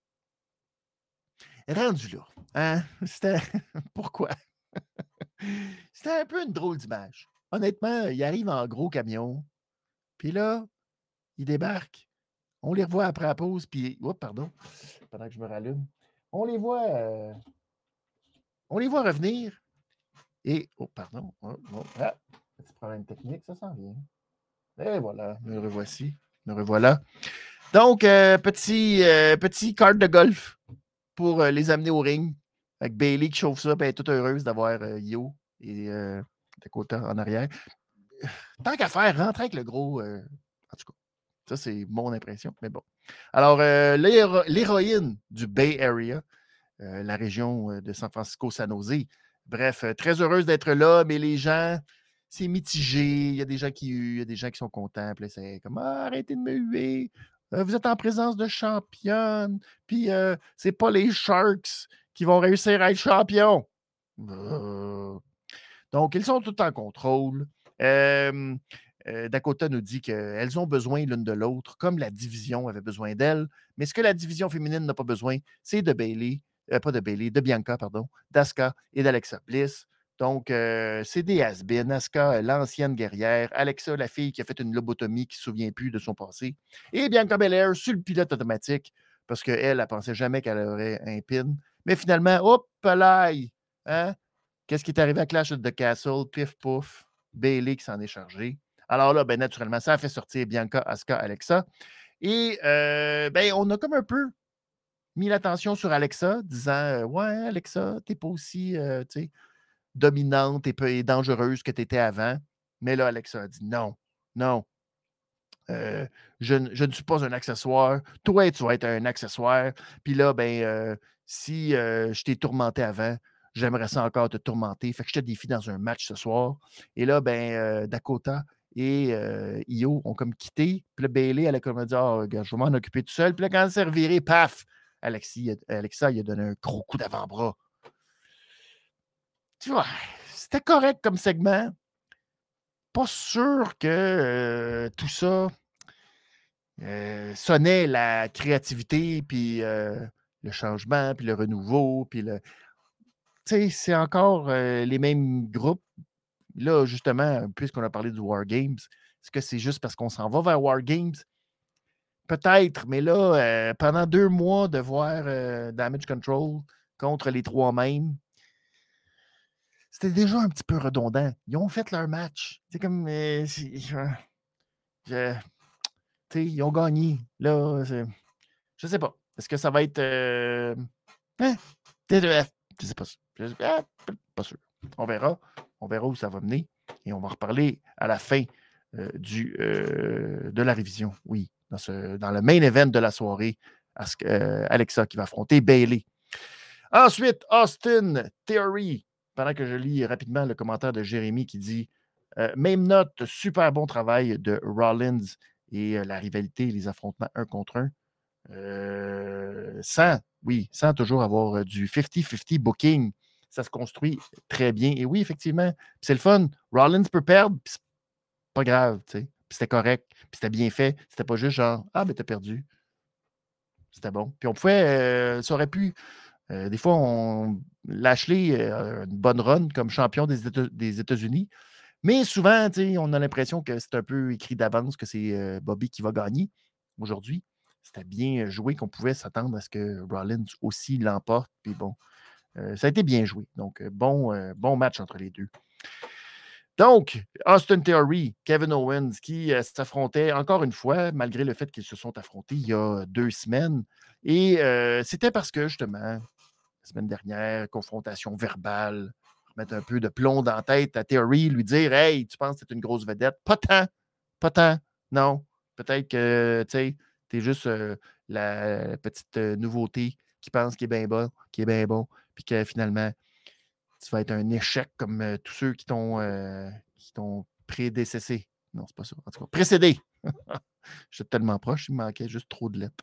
Rendu là. Hein? C'était. Pourquoi? C'était un peu une drôle d'image. Honnêtement, ils arrivent en gros camion. Puis là, ils débarquent. On les revoit après la pause. Puis. Oh, pardon. Pendant que je me rallume. On les voit. Euh... On les voit revenir. Et. Oh, pardon. Oh, oh, ah, petit problème technique, ça s'en vient. Et voilà. Me revoici. Me revoilà. Donc, euh, petit, euh, petit carte de golf pour euh, les amener au ring. Avec Bayley qui chauffe ça, puis elle est toute heureuse d'avoir euh, Yo et euh, de côté en arrière. Tant qu'à faire, rentrer avec le gros. Euh, en tout cas, ça, c'est mon impression, mais bon. Alors, euh, l'héro- l'héroïne du Bay Area, euh, la région de San Francisco-San Jose. Bref, euh, très heureuse d'être là, mais les gens, c'est mitigé. Il y a des gens qui, il y a des gens qui sont contents. Puis là, c'est comme ah, arrêtez de me huer. Euh, vous êtes en présence de championnes. Puis euh, c'est pas les Sharks qui vont réussir à être champions. Euh... Donc, ils sont tout en contrôle. Euh, euh, Dakota nous dit qu'elles ont besoin l'une de l'autre, comme la division avait besoin d'elles. Mais ce que la division féminine n'a pas besoin, c'est de Bayley, euh, pas de Bayley, de Bianca, pardon, d'Asuka et d'Alexa Bliss. Donc, euh, c'est des has-been. Asuka, l'ancienne guerrière. Alexa, la fille qui a fait une lobotomie, qui ne se souvient plus de son passé. Et Bianca Belair sur le pilote automatique, parce qu'elle, elle ne pensait jamais qu'elle aurait un pin. Mais finalement, hop là, hein? Qu'est-ce qui est arrivé à Clash of the Castle? Pif, pouf, Bayley qui s'en est chargé. Alors là, ben, naturellement, ça a fait sortir Bianca, Asuka, Alexa. Et euh, ben, on a comme un peu mis l'attention sur Alexa, disant euh, ouais, Alexa, t'es pas aussi euh, dominante et, peu, et dangereuse que tu étais avant. Mais là, Alexa a dit non, non. Euh, je, je ne suis pas un accessoire. Toi, tu vas être un accessoire. Puis là, ben, euh, si euh, je t'ai tourmenté avant, j'aimerais ça encore te tourmenter. Fait que je te défie dans un match ce soir. Et là, ben, euh, Dakota et euh, Io ont comme quitté. Puis là, Bayley, elle a comme dit oh, regarde, je vais m'en occuper tout seul. Puis là, quand elle s'est revirée, paf, Alexis, Alexa, il a donné un gros coup d'avant-bras. Tu vois, c'était correct comme segment. Pas sûr que euh, tout ça euh, sonnait la créativité, puis euh, le changement, puis le renouveau, puis le. Tu sais, c'est encore euh, les mêmes groupes. Là, justement, puisqu'on a parlé du War Games, est-ce que c'est juste parce qu'on s'en va vers War Games? Peut-être, mais là, euh, pendant deux mois de voir euh, Damage Control contre les trois mêmes, c'était déjà un petit peu redondant. Ils ont fait leur match. C'est comme. Euh, c'est, je, ils ont gagné. Là, c'est, je sais pas. Est-ce que ça va être. Euh, hein, T deux F? Je sais pas. Je sais pas, pas sûr. On verra. On verra où ça va mener. Et on va reparler à la fin euh, du, euh, de la révision. Oui, dans, ce, dans le main event de la soirée. Euh, Alexa qui va affronter Bayley. Ensuite, Austin Theory. Pendant que je lis rapidement le commentaire de Jérémy qui dit euh, même note, super bon travail de Rollins et euh, la rivalité, les affrontements un contre un. Euh, sans, oui, sans toujours avoir euh, du cinquante cinquante booking. Ça se construit très bien. Et oui, effectivement, c'est le fun. Rollins peut perdre, puis c'est pas grave, tu sais. Puis c'était correct, puis c'était bien fait. C'était pas juste genre, ah, ben t'as perdu. C'était bon. Puis on pouvait, euh, ça aurait pu. Euh, des fois, on, Lashley a une bonne run comme champion des, Éta- des États-Unis. Mais souvent, on a l'impression que c'est un peu écrit d'avance que c'est euh, Bobby qui va gagner. Aujourd'hui, c'était bien joué qu'on pouvait s'attendre à ce que Rollins aussi l'emporte. Puis bon, euh, ça a été bien joué. Donc, bon, euh, bon match entre les deux. Donc, Austin Theory, Kevin Owens qui euh, s'affrontaient encore une fois, malgré le fait qu'ils se sont affrontés il y a deux semaines. Et euh, c'était parce que, justement, la semaine dernière, confrontation verbale, mettre un peu de plomb dans la tête à Theory, lui dire « Hey, tu penses que tu es une grosse vedette? » Pas tant, pas tant, non. Peut-être que, tu sais, tu es juste euh, la, la petite euh, nouveauté qui pense qu'il est bien bon, qui est bien bon, puis que finalement, tu vas être un échec comme euh, tous ceux qui t'ont euh, qui t'ont prédécessé. Non, c'est pas ça. En tout cas, précédé. J'étais tellement proche, il me manquait juste trop de lettres.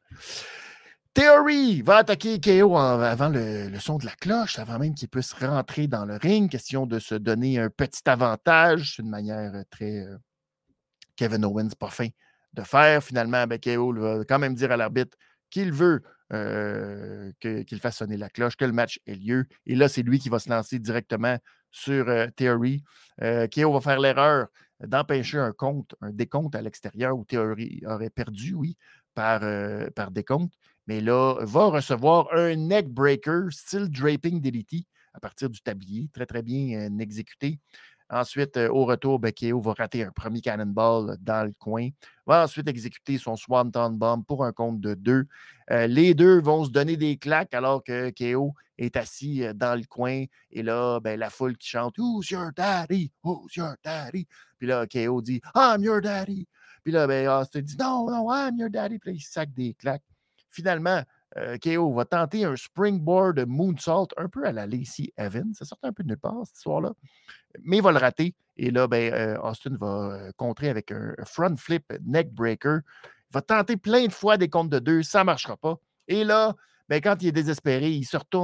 Theory va attaquer K O en, avant le, le son de la cloche, avant même qu'il puisse rentrer dans le ring. Question de se donner un petit avantage. C'est une manière très euh, Kevin Owens pas fin de faire. Finalement, ben, K O va quand même dire à l'arbitre qu'il veut euh, que, qu'il fasse sonner la cloche, que le match ait lieu. Et là, c'est lui qui va se lancer directement sur euh, Theory. Euh, K O va faire l'erreur d'empêcher un compte, un décompte à l'extérieur où Theory aurait perdu, oui, par, euh, par décompte. Mais là, va recevoir un neckbreaker, style draping D D T, à partir du tablier. Très, très bien euh, exécuté. Ensuite, euh, au retour, ben, K O va rater un premier cannonball dans le coin. Va ensuite exécuter son Swanton Bomb pour un compte de deux. Euh, les deux vont se donner des claques alors que K O est assis euh, dans le coin. Et là, ben, la foule qui chante « Who's your daddy? Who's your daddy? » Puis là, K O dit « I'm your daddy. » Puis là, ben, Austin dit « Non, non, I'm your daddy. » Puis là, il sac des claques. Finalement, euh, K O va tenter un springboard moonsault un peu à la Lacey Evans. Ça sortait un peu de nulle part, cette histoire-là. Mais il va le rater. Et là, ben, euh, Austin va euh, contrer avec un front flip neckbreaker. Il va tenter plein de fois des comptes de deux. Ça ne marchera pas. Et là, ben, quand il est désespéré, il se retourne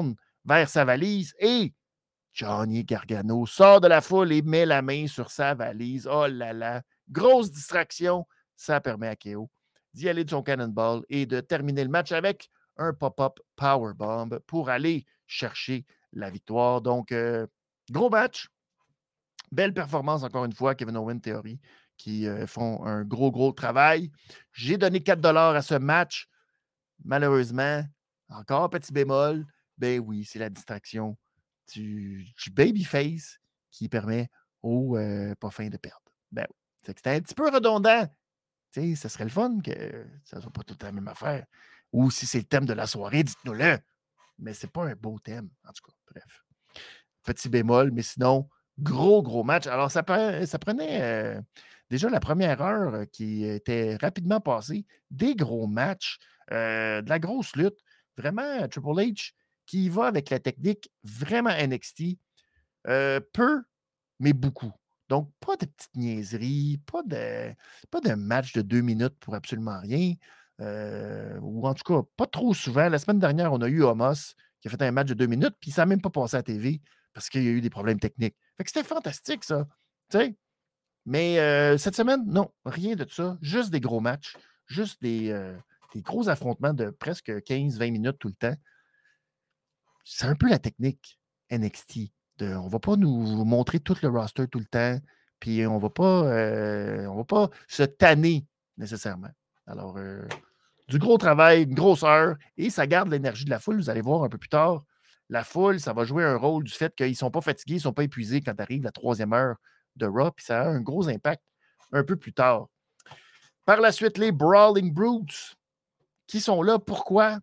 vers sa valise et Johnny Gargano sort de la foule et met la main sur sa valise. Oh là là, grosse distraction. Ça permet à K O d'y aller de son cannonball et de terminer le match avec un pop-up powerbomb pour aller chercher la victoire. Donc, euh, gros match. Belle performance, encore une fois, Kevin Owens, Theory, qui euh, font un gros, gros travail. J'ai donné quatre dollars à ce match. Malheureusement, encore petit bémol, ben oui, c'est la distraction du, du babyface qui permet aux euh, pas fins de perdre. Ben oui. Fait que c'était un petit peu redondant. Tu sais, ça serait le fun que ça ne soit pas tout la même affaire. Ou si c'est le thème de la soirée, dites-nous-le. Mais c'est pas un beau thème, en tout cas. Bref. Petit bémol, mais sinon, gros, gros match. Alors, ça, pre- ça prenait euh, déjà la première heure euh, qui était rapidement passée. Des gros matchs, euh, de la grosse lutte. Vraiment, Triple H qui va avec la technique vraiment N X T. Euh, peu, mais beaucoup. Donc, pas de petites niaiseries, pas de, pas de match de deux minutes pour absolument rien. Euh, ou en tout cas, pas trop souvent. La semaine dernière, on a eu Homos qui a fait un match de deux minutes, puis ça n'a même pas passé à la T V parce qu'il y a eu des problèmes techniques. Fait que c'était fantastique, ça. Tu sais? Mais euh, cette semaine, non, rien de ça. Juste des gros matchs, juste des, euh, des gros affrontements de presque quinze vingt minutes tout le temps. C'est un peu la technique N X T. De, on ne va pas nous montrer tout le roster tout le temps, puis on ne va pas euh, on va pas se tanner nécessairement. Alors, euh, du gros travail, une grosse heure, et ça garde l'énergie de la foule. Vous allez voir un peu plus tard. La foule, ça va jouer un rôle du fait qu'ils ne sont pas fatigués, ils ne sont pas épuisés quand arrive la troisième heure de Raw, puis ça a un gros impact un peu plus tard. Par la suite, les Brawling Brutes, qui sont là, pourquoi?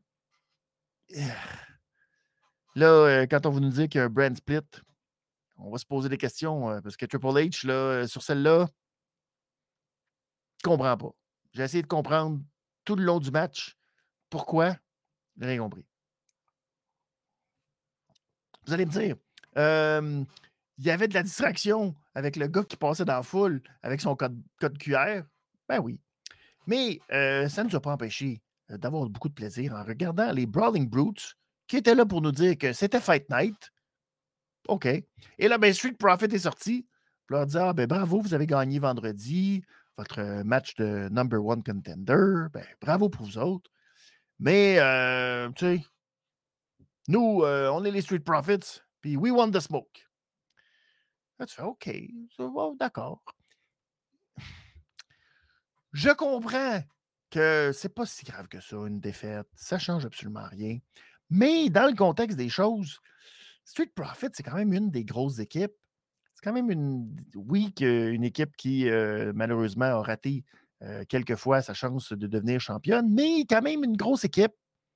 Là, euh, quand on va nous dire qu'il y a un brand split, on va se poser des questions, euh, parce que Triple H, là, euh, sur celle-là, je ne comprends pas. J'ai essayé de comprendre tout le long du match pourquoi. Je n'ai rien compris. Vous allez me dire, euh, il y avait de la distraction avec le gars qui passait dans la foule avec son code, code Q R. Ben oui. Mais euh, ça ne nous a pas empêché euh, d'avoir beaucoup de plaisir en regardant les Brawling Brutes qui étaient là pour nous dire que c'était Fight Night. OK. Et là, ben, Street Profit est sorti. Puis leur dit, ah, ben, bravo, vous avez gagné vendredi votre match de number one contender. Ben, bravo pour vous autres. Mais, euh, tu sais, nous, euh, on est les Street Profits, puis we want the smoke. Là, tu fais, OK, oh, d'accord. Je comprends que c'est pas si grave que ça, une défaite. Ça change absolument rien. Mais dans le contexte des choses, Street Profits, c'est quand même une des grosses équipes. C'est quand même une, oui, une équipe qui, euh, malheureusement, a raté euh, quelques fois sa chance de devenir championne, mais quand même une grosse équipe.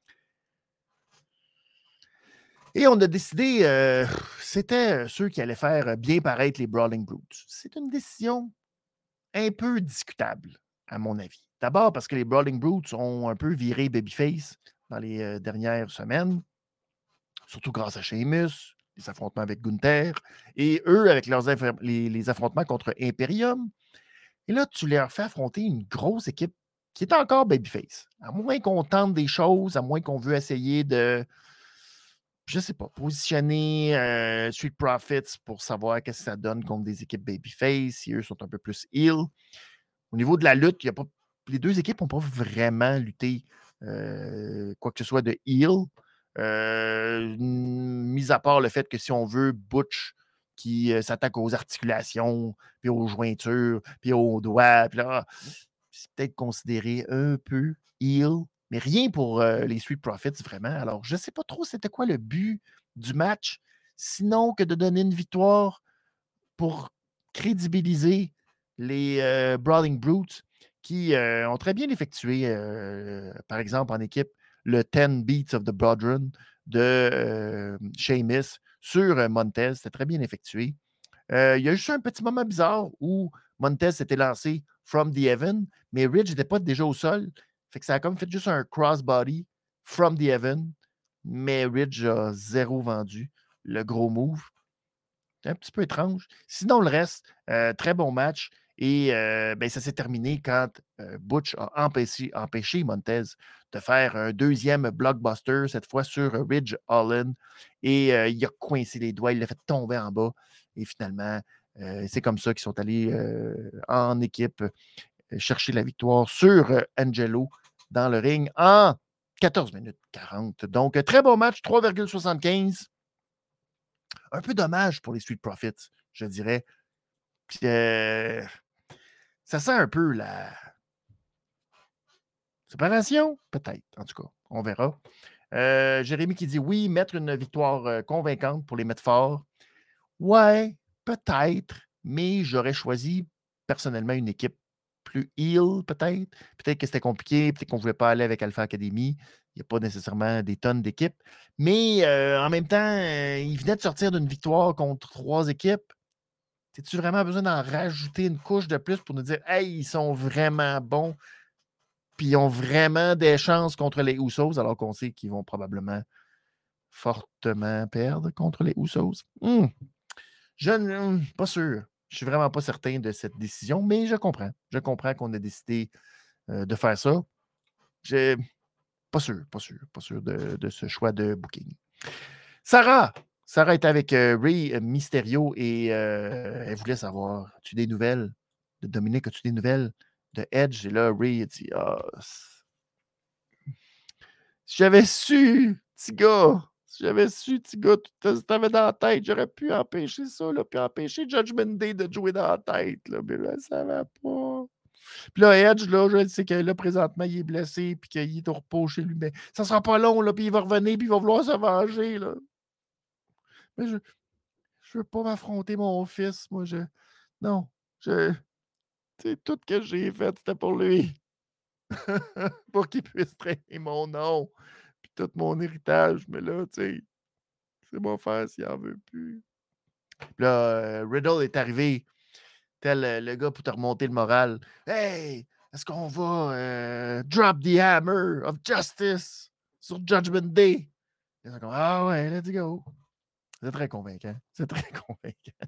Et on a décidé, euh, c'était ceux qui allaient faire bien paraître les Brawling Brutes. C'est une décision un peu discutable, à mon avis. D'abord parce que les Brawling Brutes ont un peu viré Babyface dans les euh, dernières semaines, surtout grâce à Sheamus, les affrontements avec Gunther, et eux, avec leurs aff- les, les affrontements contre Imperium. Et là, tu leur fais affronter une grosse équipe qui est encore Babyface. À moins qu'on tente des choses, à moins qu'on veut essayer de, je sais pas, positionner euh, Street Profits pour savoir qu'est-ce que ça donne contre des équipes Babyface, si eux sont un peu plus heel. Au niveau de la lutte, il y a pas, les deux équipes n'ont pas vraiment lutté euh, quoi que ce soit de heel. Euh, mis à part le fait que si on veut Butch qui euh, s'attaque aux articulations, puis aux jointures, puis aux doigts, puis là, c'est peut-être considéré un peu heel, mais rien pour euh, les Street Profits, vraiment. Alors, je ne sais pas trop c'était quoi le but du match, sinon que de donner une victoire pour crédibiliser les euh, Brawling Brutes qui euh, ont très bien effectué, euh, par exemple, en équipe, le dix Beats of the Broadrun de euh, Sheamus sur euh, Montez. C'était très bien effectué. Euh, il y a juste un petit moment bizarre où Montez s'était lancé from the heaven, mais Ridge n'était pas déjà au sol. Fait que ça a comme fait juste un crossbody from the heaven, mais Ridge a zéro vendu le gros move. C'est un petit peu étrange. Sinon, le reste, euh, très bon match. Et euh, ben, ça s'est terminé quand euh, Butch a empêché, empêché Montez de faire un deuxième blockbuster, cette fois sur Ridge Holland. Et euh, il a coincé les doigts, il l'a fait tomber en bas. Et finalement, euh, c'est comme ça qu'ils sont allés euh, en équipe euh, chercher la victoire sur euh, Angelo dans le ring en quatorze minutes quarante. Donc, très bon match, trois virgule soixante-quinze. Un peu dommage pour les Street Profits, je dirais. Puis, euh, ça sent un peu la séparation, peut-être, en tout cas, on verra. Euh, Jérémy qui dit oui, mettre une victoire euh, convaincante pour les mettre forts. Ouais, peut-être, mais j'aurais choisi personnellement une équipe plus heel, peut-être. Peut-être que c'était compliqué, peut-être qu'on ne voulait pas aller avec Alpha Academy. Il n'y a pas nécessairement des tonnes d'équipes. Mais euh, en même temps, euh, il venait de sortir d'une victoire contre trois équipes. As-tu vraiment besoin d'en rajouter une couche de plus pour nous dire hey, ils sont vraiment bons, puis ils ont vraiment des chances contre les Usos, alors qu'on sait qu'ils vont probablement fortement perdre contre les Usos? Hmm. Je ne suis pas sûr. Je suis vraiment pas certain de cette décision, mais je comprends. Je comprends qu'on a décidé euh, de faire ça. Je pas sûr, pas sûr, pas sûr de, de ce choix de booking. Sarah! Sarah est avec euh, Ray Mysterio et euh, elle voulait savoir, as-tu des nouvelles de Dominique? As-tu des nouvelles de Edge? Et là, Ray a dit, ah, si j'avais su, petit gars, si j'avais su, petit gars, tu t'avais dans la tête, j'aurais pu empêcher ça, là, puis empêcher Judgment Day de jouer dans la tête, là, mais là, ça va pas. Puis là, Edge, là, je sais que là, présentement, il est blessé, puis qu'il est au repos chez lui, mais ça sera pas long, là, puis il va revenir, puis il va vouloir se venger, là. Mais je, je veux pas m'affronter mon fils, moi, je... Non, je... Tu sais, tout ce que j'ai fait, c'était pour lui. Pour qu'il puisse traîner mon nom, puis tout mon héritage, mais là, tu sais... C'est mon frère s'il en veut plus. Puis là, euh, Riddle est arrivé, tel euh, le gars pour te remonter le moral. Hey, est-ce qu'on va euh, drop the hammer of justice sur Judgment Day? Ils sont comme, ah ouais, let's go. C'est très convaincant. C'est très convaincant.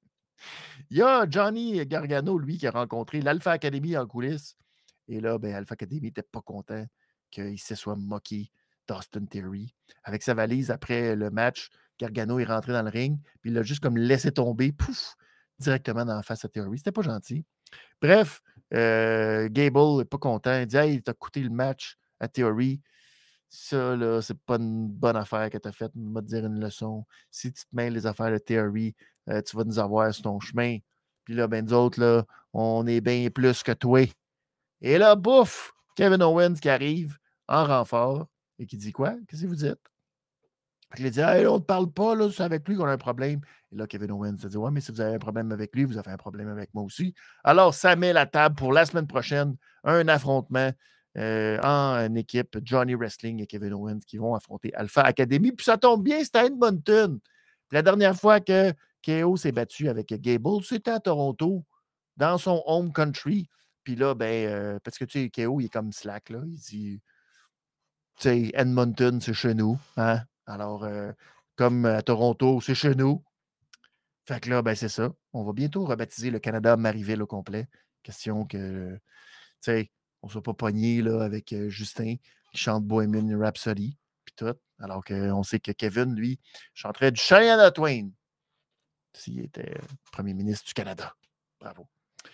Il y a Johnny Gargano, lui, qui a rencontré l'Alpha Academy en coulisses. Et là, ben, Alpha Academy n'était pas content qu'il se soit moqué d'Austin Theory. Avec sa valise après le match, Gargano est rentré dans le ring, puis il l'a juste comme laissé tomber, pouf, directement dans la face à Theory. C'était pas gentil. Bref, euh, Gable n'est pas content. Il dit hey, t'as coûté le match à Theory. Ça, là, c'est pas une bonne affaire que tu as faite. On va te dire une leçon. Si tu te mêles les affaires de Theory, euh, tu vas nous avoir sur ton chemin. Puis là, ben, nous autres, là, on est bien plus que toi. Et là, bouf, Kevin Owens qui arrive en renfort et qui dit quoi? Qu'est-ce que vous dites? Il a dit hey, on ne te parle pas, là, c'est avec lui qu'on a un problème. Et là, Kevin Owens a dit ouais, mais si vous avez un problème avec lui, vous avez un problème avec moi aussi. Alors, ça met la table pour la semaine prochaine, un affrontement euh, en équipe, Johnny Wrestling et Kevin Owens qui vont affronter Alpha Academy. Puis ça tombe bien, c'était à Edmonton. Puis la dernière fois que K O s'est battu avec Gable, c'était à Toronto, dans son home country. Puis là, ben, euh, parce que tu sais, K O, il est comme slack, là. Il dit, tu sais, Edmonton, c'est chez nous. Hein? Alors, euh, comme à Toronto, c'est chez nous. Fait que là, ben, c'est ça. On va bientôt rebaptiser le Canada Marieville au complet. Question que, tu sais, on ne soit pas pogné là, avec euh, Justin qui chante Bohemian Rhapsody, puis tout. Alors qu'on sait que Kevin, lui, chanterait du Shania Twain s'il était premier ministre du Canada. Bravo.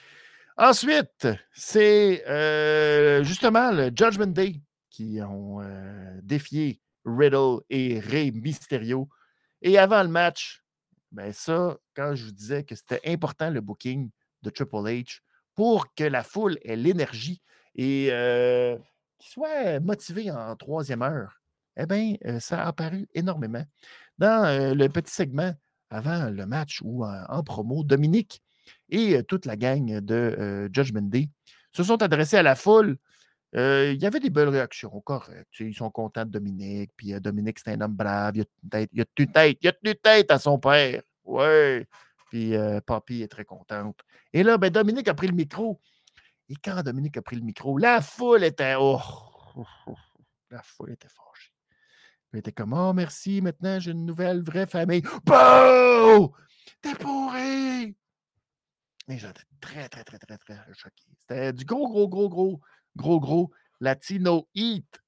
Ensuite, c'est euh, justement le Judgment Day qui ont euh, défié Riddle et Rey Mysterio. Et avant le match, ben ça, quand je vous disais que c'était important le booking de Triple H pour que la foule ait l'énergie et euh, qu'il soit motivé en troisième heure, eh bien, euh, ça a apparu énormément. Dans euh, le petit segment avant le match ou en, en promo, Dominique et euh, toute la gang de euh, Judgment Day se sont adressés à la foule. Euh, il y avait des belles réactions, correct. Ils sont contents de Dominique. Puis euh, Dominique, c'est un homme brave. Il a tête, il a tenu tête, il a tenu tête à son père. Ouais. Puis euh, Papy est très contente. Et là, ben, Dominique a pris le micro. Et quand Dominique a pris le micro, la foule était. Oh, oh, oh, la foule était fâchée. Elle était comme oh, merci, maintenant j'ai une nouvelle vraie famille. Bouh! T'es pourri! Mais j'étais très, très, très, très, très choqué. C'était du gros, gros, gros, gros, gros, gros Latino Heat.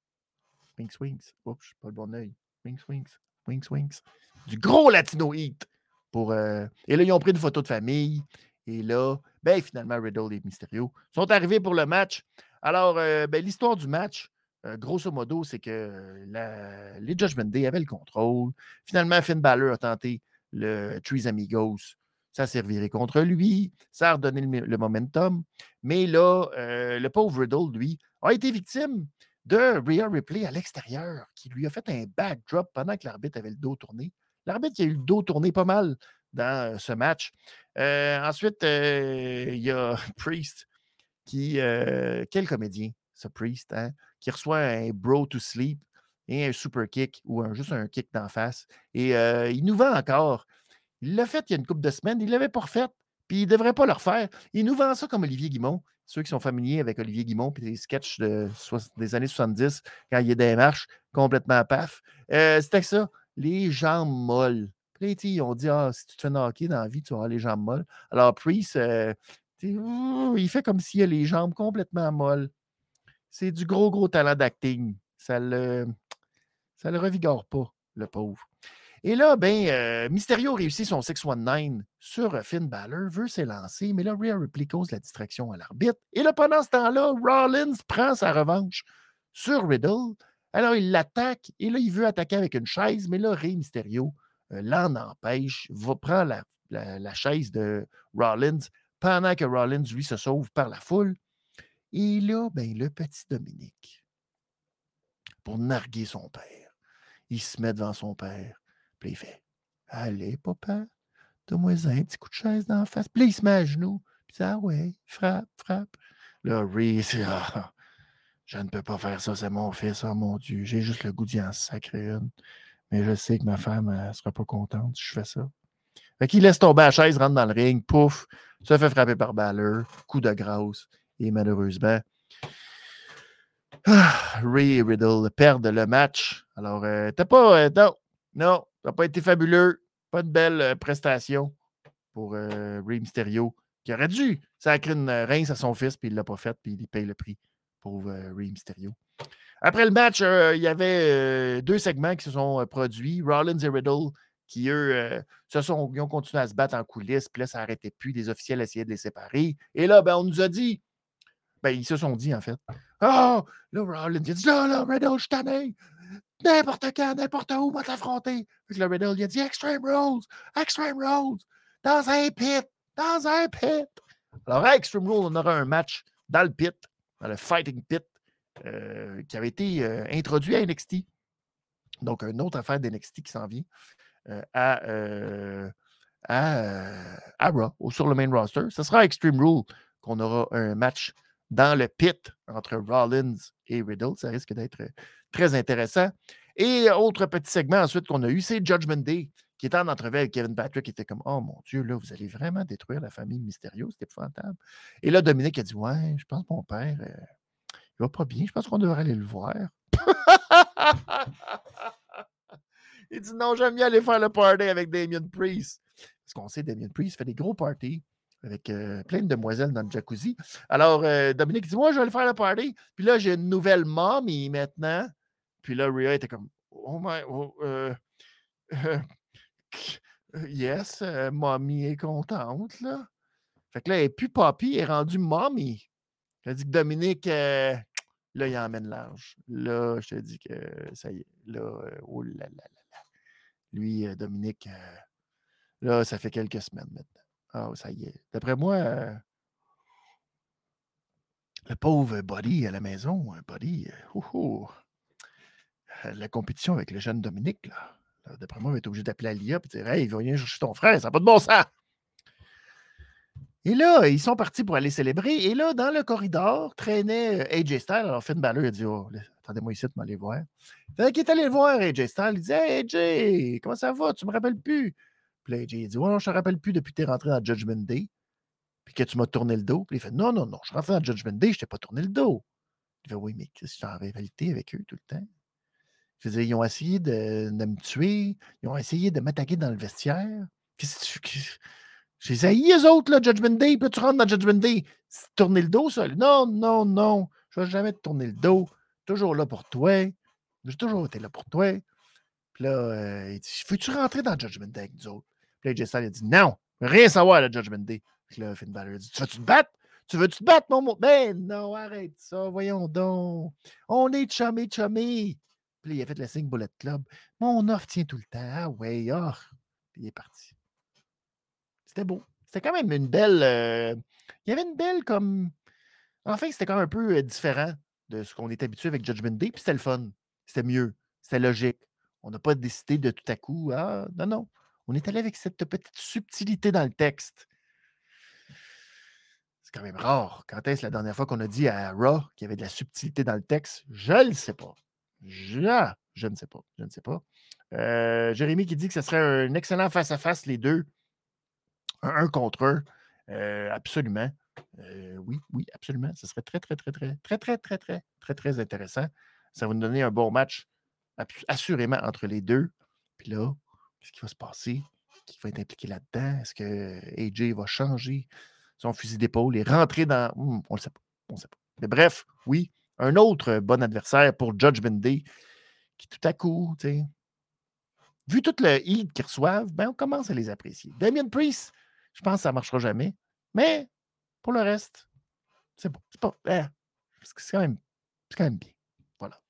Wings, wings. Oups, je pas le bon oeil. Wings, wings. Wings, wings. Du gros Latino Heat. Pour, euh... Et là, ils ont pris une photo de famille. Et là, ben finalement, Riddle et Mysterio sont arrivés pour le match. Alors, euh, ben, l'histoire du match, euh, grosso modo, c'est que la... les Judgment Day avaient le contrôle. Finalement, Finn Balor a tenté le Tres Amigos. Ça servirait contre lui. Ça a redonné le, le momentum. Mais là, euh, le pauvre Riddle, lui, a été victime de Rhea Ripley à l'extérieur, qui lui a fait un backdrop pendant que l'arbitre avait le dos tourné. L'arbitre qui a eu le dos tourné pas mal dans euh, ce match. Euh, ensuite, euh, il y a Priest qui... Euh, quel comédien, ce Priest, hein, qui reçoit un bro to sleep et un super kick ou un, juste un kick d'en face. Et euh, il nous vend encore. Il l'a fait il y a une couple de semaines. Il ne l'avait pas refait. Puis il ne devrait pas le refaire. Il nous vend ça comme Olivier Guimond. Ceux qui sont familiers avec Olivier Guimond et les sketchs de, des années soixante-dix, quand il est des marches, complètement paf. Euh, C'était ça, les jambes molles. Puis là, ils ont dit, ah, si tu te fais knocker dans la vie, tu auras les jambes molles. Alors, Priest, euh, il fait comme s'il a les jambes complètement molles. C'est du gros, gros talent d'acting. Ça le, ça le revigore pas, le pauvre. Et là, ben, euh, Mysterio réussit son six cent dix-neuf sur Finn Balor, veut s'élancer, mais là, Rhea Ripley cause la distraction à l'arbitre. Et là, pendant ce temps-là, Rollins prend sa revanche sur Riddle. Alors, il l'attaque, et là, il veut attaquer avec une chaise, mais là, Rey Mysterio euh, l'en empêche, va prendre la, la, la chaise de Rollins, pendant que Rollins, lui, se sauve par la foule. Et là, ben, le petit Dominique, pour narguer son père, il se met devant son père. Puis il fait « Allez, papa, donne-moi un petit coup de chaise dans la face. » Puis là, il se met à genoux. Puis il dit « Ah ouais, frappe, frappe. » Là, Rhea, c'est ah, « Je ne peux pas faire ça, c'est mon fils, oh mon Dieu. J'ai juste le goût d'y en sacrer une. Mais je sais que ma femme ne sera pas contente si je fais ça. » Fait qu'il laisse tomber la chaise, rentre dans le ring, pouf, se fait frapper par Balor, coup de grâce. Et malheureusement, ah, Rey et Riddle perdent le match. Alors, euh, t'as pas... Euh, non, non, ça n'a pas été fabuleux. Pas de belle euh, prestation pour euh, Rey Mysterio, qui aurait dû sacrer une euh, rince à son fils, puis il ne l'a pas fait, puis il paye le prix pour euh, Rey Mysterio. Après le match, euh, il y avait euh, deux segments qui se sont euh, produits. Rollins et Riddle, qui, eux, euh, se sont, ils ont continué à se battre en coulisses, puis là, ça n'arrêtait plus. Les officiels essayaient de les séparer. Et là, ben, on nous a dit... Ben, ils se sont dit, en fait. Oh, là, Rollins, il a dit, là, là, Riddle, je suis tanné. N'importe quand, n'importe où, on va t'affronter. Puis là, Riddle, il a dit, Extreme Rules, Extreme Rules, dans un pit, dans un pit. Alors, à Extreme Rules, on aura un match dans le pit, dans le Fighting Pit, euh, qui avait été euh, introduit à N X T. Donc, une autre affaire d'N X T qui s'en vient euh, à, euh, à, euh, à Raw, ou sur le main roster. Ce sera à Extreme Rules qu'on aura un match dans le pit entre Rollins et Riddle. Ça risque d'être très intéressant. Et autre petit segment ensuite qu'on a eu, c'est Judgment Day, qui était en entrevue avec Kevin Patrick, qui était comme « Oh mon Dieu, là, vous allez vraiment détruire la famille Mysterio, c'est épouvantable. » Et là, Dominique a dit « Ouais, je pense que mon père, euh, il va pas bien, je pense qu'on devrait aller le voir. » Il dit « Non, j'aime bien aller faire le party avec Damien Priest. » Parce qu'on sait, Damien Priest fait des gros parties avec euh, plein de demoiselles dans le jacuzzi. Alors, euh, Dominique dit, moi, je vais aller faire le party. Puis là, j'ai une nouvelle mommy maintenant. Puis là, Rhea était comme, oh my, oh, euh, euh, yes, euh, mommy est contente, là. Fait que là, elle n'est plus papi, elle est rendue mommy. Elle dit que Dominique, euh, là, il emmène large. Là, je te dis que ça y est. Là, euh, oh là là là là. Lui, euh, Dominique, euh, là, ça fait quelques semaines maintenant. Ah, oh, ça y est. D'après moi, euh, le pauvre Buddy à la maison, Buddy, euh, oh, oh, la compétition avec le jeune Dominique, là. Là, d'après moi, il va être obligé d'appeler Alia et de dire « Hey, viens chercher ton frère, ça n'a pas de bon sens! » Et là, ils sont partis pour aller célébrer. Et là, dans le corridor, traînait A J Styles. Alors, Finn Balor a dit oh, « Attendez-moi ici, tu m'aller voir. » Fait qu'il est allé le voir, A J Styles. Il dit « Hey, A J, comment ça va? Tu me rappelles plus? » Puis là, A J il dit « Ouais, non, je te rappelle plus depuis que tu es rentré dans Judgment Day. Puis que tu m'as tourné le dos. » Puis il fait « Non, non, non, je suis rentré dans Judgment Day, je ne t'ai pas tourné le dos. » Il fait « Oui, mais je suis en rivalité avec eux tout le temps. » Je veux dire, ils ont essayé de, de me tuer, ils ont essayé de m'attaquer dans le vestiaire. Qu'est-ce que tu... J'ai haï eux autres, là, Judgment Day, puis là, tu rentres dans Judgment Day. C'est tourner le dos, ça. Non, non, non. Je ne vais jamais te tourner le dos. Toujours là pour toi. J'ai toujours été là pour toi. Puis là, euh, il dit, veux-tu rentrer dans Judgment Day avec nous autres? Puis là, J S il a dit, non, rien savoir, le Judgment Day. Puis là, Finn Balor a dit, tu veux-tu te battre? Tu veux-tu te battre, mon mot? Ben non, arrête ça, voyons donc. On est chummy, chummy. Puis là, il a fait le signe Bullet Club. Mon offre tient tout le temps. Ah ouais, oh. Puis il est parti. C'était beau. C'était quand même une belle. Euh, il y avait une belle comme. Enfin, c'était quand même un peu euh, différent de ce qu'on est habitué avec Judgment Day. Puis c'était le fun. C'était mieux. C'était logique. On n'a pas décidé de tout à coup. Ah, non, non. On est allé avec cette petite subtilité dans le texte. C'est quand même rare. Quand est-ce la dernière fois qu'on a dit à Raw qu'il y avait de la subtilité dans le texte? Je ne le sais pas. Je, ah, je ne sais pas. Je ne sais pas. Euh, Jérémy qui dit que ce serait un excellent face-à-face, les deux. Un, un contre un. Euh, absolument. Euh, oui, oui, absolument. Ce serait très, très, très, très, très, très, très, très, très, très intéressant. Ça va nous donner un bon match, assurément, entre les deux. Puis là, qu'est-ce qui va se passer? Qui va être impliqué là-dedans? Est-ce que A J va changer son fusil d'épaule et rentrer dans. Hum, on ne le sait pas. On ne sait pas. Mais bref, oui, un autre bon adversaire pour Judgment Day qui, tout à coup, tu sais, vu tout le heat qu'ils reçoivent, ben, on commence à les apprécier. Damien Priest, je pense que ça ne marchera jamais. Mais pour le reste, c'est bon. C'est pas. Eh, c'est quand même, c'est quand même bien. Voilà.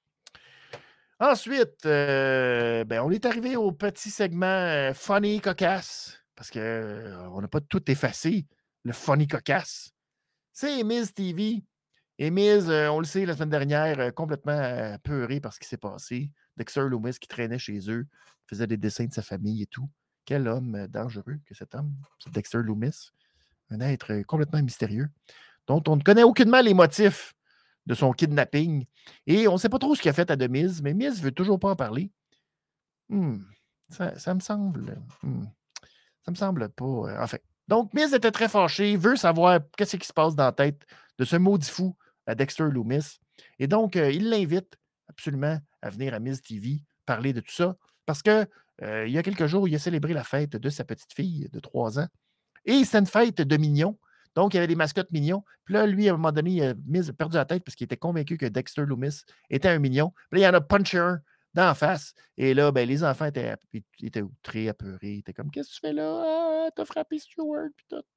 Ensuite, euh, ben, on est arrivé au petit segment euh, funny cocasse. Parce qu'on euh, n'a pas tout effacé. Le funny cocasse. C'est Miz T V. Et Miz, euh, on le sait, la semaine dernière, euh, complètement euh, peuré par ce qui s'est passé. Dexter Loomis qui traînait chez eux, faisait des dessins de sa famille et tout. Quel homme euh, dangereux que cet homme, ce Dexter Loomis. Un être euh, complètement mystérieux, dont on ne connaît aucunement les motifs de son kidnapping. Et on ne sait pas trop ce qu'il a fait à The Miz, mais Miz ne veut toujours pas en parler. Hmm, ça, ça me semble... Hmm, ça me semble pas... Euh, enfin, donc, Miz était très fâché, veut savoir qu'est-ce qui se passe dans la tête de ce maudit fou à Dexter Loomis. Et donc, euh, il l'invite absolument à venir à Miz T V parler de tout ça, parce que euh, il y a quelques jours, il a célébré la fête de sa petite fille de trois ans. Et c'était une fête de mignons. Donc, il y avait des mascottes mignons. Puis là, lui, à un moment donné, il a mis, perdu la tête parce qu'il était convaincu que Dexter Loomis était un mignon. Puis là, il y en a punché un dans la face. Et là, ben, les enfants étaient, étaient outrés, apeurés. Ils étaient comme, qu'est-ce que tu fais là? Ah, t'as frappé Stewart. Puis tout.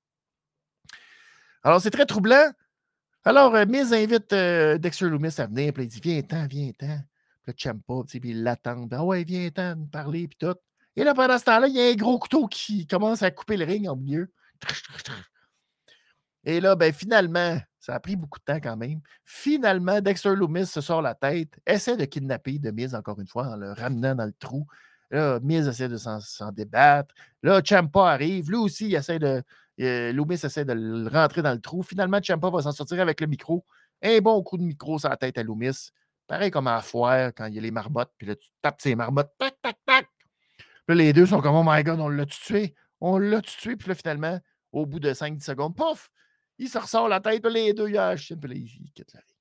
Alors, c'est très troublant. Alors, euh, Miz invite euh, Dexter Loomis à venir. Puis il dit, viens-t'en, viens-t'en. Puis là, Ciampa, puis il l'attend. Ah ouais, viens-t'en, me parler. Puis tout. Et là, pendant ce temps-là, il y a un gros couteau qui commence à couper le ring en milieu. Et là, ben, finalement, ça a pris beaucoup de temps quand même. Finalement, Dexter Loomis se sort la tête, essaie de kidnapper de Miz encore une fois en le ramenant dans le trou. Là, Miz essaie de s'en, s'en débattre. Là, Ciampa arrive. Lui aussi, il essaie de. Euh, Loomis essaie de le rentrer dans le trou. Finalement, Ciampa va s'en sortir avec le micro. Un bon coup de micro sur la tête à Loomis. Pareil comme à la foire quand il y a les marmottes. Puis là, tu tapes ces marmottes. Tac, tac, tac. Puis là, les deux sont comme, oh my God, on l'a tué. On l'a tué. Puis là, finalement, au bout de cinq dix secondes, pouf! Il se ressort la tête, puis les deux, il a puis là, il, il quitte la vie.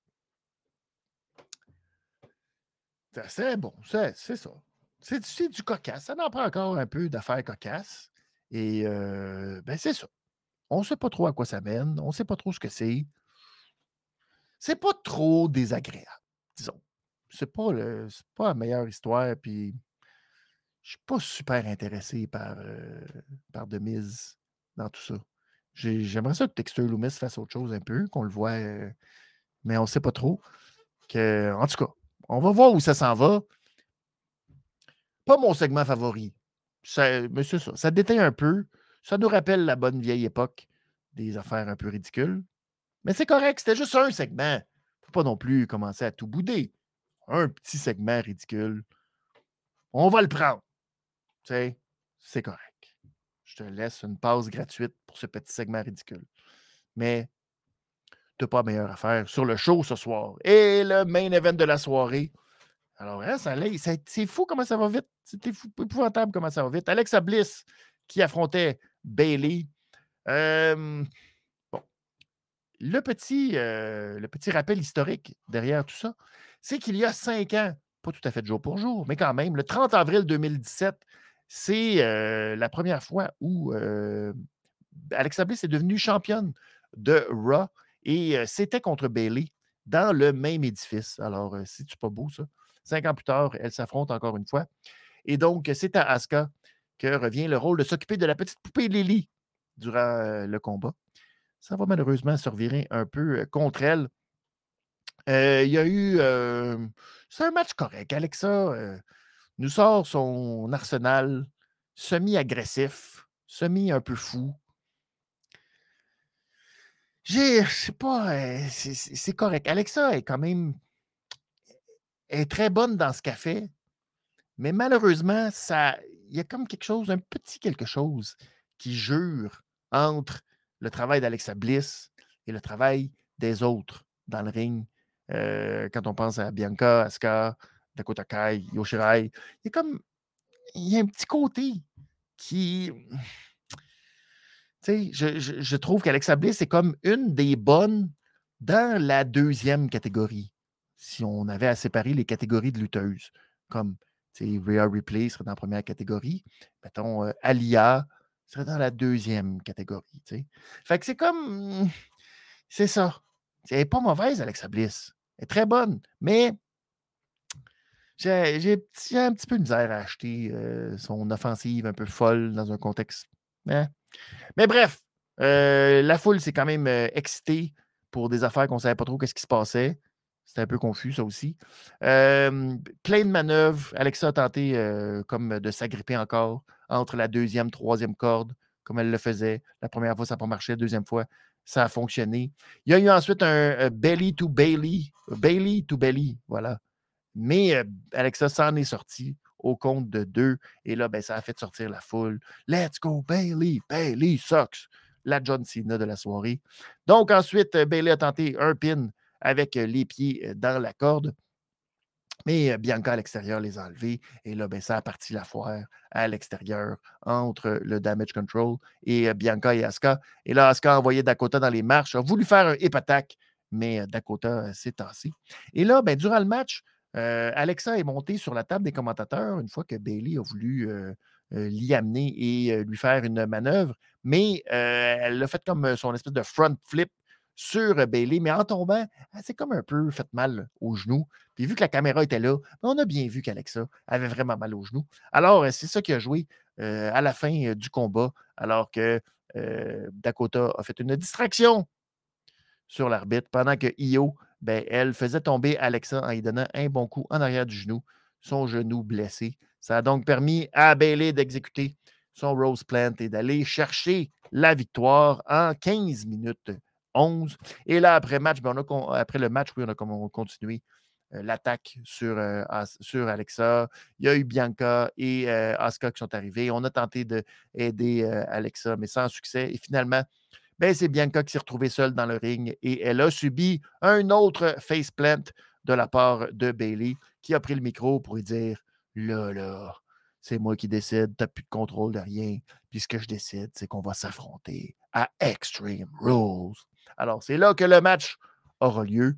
C'est bon, c'est, c'est ça. C'est, c'est du cocasse. Ça en prend encore un peu d'affaires cocasses. Et euh, ben, c'est ça. On ne sait pas trop à quoi ça mène. On ne sait pas trop ce que c'est. C'est pas trop désagréable, disons. C'est pas, le, c'est pas la meilleure histoire, puis je suis pas super intéressé par, euh, par The Miz dans tout ça. J'ai, j'aimerais ça que Dexter Loomis fasse autre chose un peu, qu'on le voit, euh, mais on ne sait pas trop. Que, en tout cas, on va voir où ça s'en va. Pas mon segment favori. Ça, mais c'est ça. Ça déteint un peu. Ça nous rappelle la bonne vieille époque des affaires un peu ridicules. Mais c'est correct, c'était juste un segment. Faut pas non plus commencer à tout bouder. Un petit segment ridicule. On va le prendre. Tu sais, c'est correct. Je te laisse une pause gratuite pour ce petit segment ridicule. Mais tu n'as pas meilleure affaire sur le show ce soir. Et le main event de la soirée. Alors, hein, ça, ça, c'est fou comment ça va vite. C'était fou, épouvantable comment ça va vite. Alexa Bliss qui affrontait Bayley. Euh, bon. Le petit, euh, le petit rappel historique derrière tout ça, c'est qu'il y a cinq ans, pas tout à fait jour pour jour, mais quand même, le trente avril deux mille dix-sept, c'est euh, la première fois où euh, Alexa Bliss est devenue championne de Raw et euh, c'était contre Bayley dans le même édifice. Alors, euh, c'est-tu pas beau, ça? Cinq ans plus tard, elles s'affrontent encore une fois. Et donc, c'est à Asuka que revient le rôle de s'occuper de la petite poupée Lily durant euh, le combat. Ça va malheureusement se revirer un peu euh, contre elle. Euh, Il y a eu... euh, c'est un match correct. Alexa euh, nous sort son arsenal semi-agressif, semi un peu fou. J'ai, je sais pas, euh, c'est, c'est- c'est correct. Alexa est quand même est très bonne dans ce qu'elle fait, mais malheureusement, ça, il y a comme quelque chose, un petit quelque chose qui jure entre le travail d'Alexa Bliss et le travail des autres dans le ring. Euh, quand on pense à Bianca, Asuka, Dakota Kai, Yoshirai, il y a comme il y a un petit côté qui. Tu sais, je, je- je trouve qu'Alexa Bliss est comme une des bonnes dans la deuxième catégorie. Si on avait à séparer les catégories de lutteuses, comme tu sais, Rhea Ripley serait dans la première catégorie, mettons euh, Alia serait dans la deuxième catégorie. Tu sais. Fait que c'est comme. C'est ça. Elle n'est pas mauvaise, Alexa Bliss. Elle est très bonne, mais j'ai j'ai petit- j'ai un petit peu de misère à acheter euh, son offensive un peu folle dans un contexte. Hein. Mais bref, euh, la foule s'est quand même euh, excitée pour des affaires qu'on ne savait pas trop qu'est-ce qui se passait. C'était un peu confus, ça aussi. Euh, plein de manœuvres. Alexa a tenté euh, comme de s'agripper encore entre la deuxième, troisième corde, comme elle le faisait. La première fois, ça n'a pas marché. La deuxième fois, ça a fonctionné. Il y a eu ensuite un euh, belly to Bailey. Bailey to belly, voilà. Mais euh, Alexa s'en est sorti au compte de deux. Et là, ben, ça a fait sortir la foule. Let's go, Bailey. Bailey sucks. La John Cena de la soirée. Donc, ensuite, euh, Bailey a tenté un pin avec euh, les pieds euh, dans la corde. Mais euh, Bianca à l'extérieur les a enlevés. Et là, ben, ça a parti la foire à l'extérieur entre le Damage Control et euh, Bianca et Asuka. Et là, Asuka a envoyé Dakota dans les marches, a voulu faire un hip attack, mais euh, Dakota euh, s'est tassé. Et là, ben, durant le match, euh, Alexa est montée sur la table des commentateurs une fois que Bailey a voulu euh, euh, l'y amener et euh, lui faire une manœuvre. Mais euh, elle a fait comme son espèce de front flip sur euh, Bailey, mais en tombant, elle s'est comme un peu fait mal au genou. Puis vu que la caméra était là, on a bien vu qu'Alexa avait vraiment mal au genou. Alors, euh, c'est ça qui a joué euh, à la fin euh, du combat, alors que euh, Dakota a fait une distraction sur l'arbitre, pendant que Io, ben, elle faisait tomber Alexa en lui donnant un bon coup en arrière du genou, son genou blessé. Ça a donc permis à Bailey d'exécuter son Rose Plant et d'aller chercher la victoire en quinze minutes onze. Et là, après, match, ben, on a, après le match, oui, on a, on a continué euh, l'attaque sur, euh, sur Alexa. Il y a eu Bianca et euh, Asuka qui sont arrivés. On a tenté d'aider euh, Alexa, mais sans succès. Et finalement, ben, c'est Bianca qui s'est retrouvée seule dans le ring et elle a subi un autre faceplant de la part de Bailey qui a pris le micro pour lui dire là, là, c'est moi qui décide, tu n'as plus de contrôle de rien. Puis ce que je décide, c'est qu'on va s'affronter à Extreme Rules. Alors, c'est là que le match aura lieu.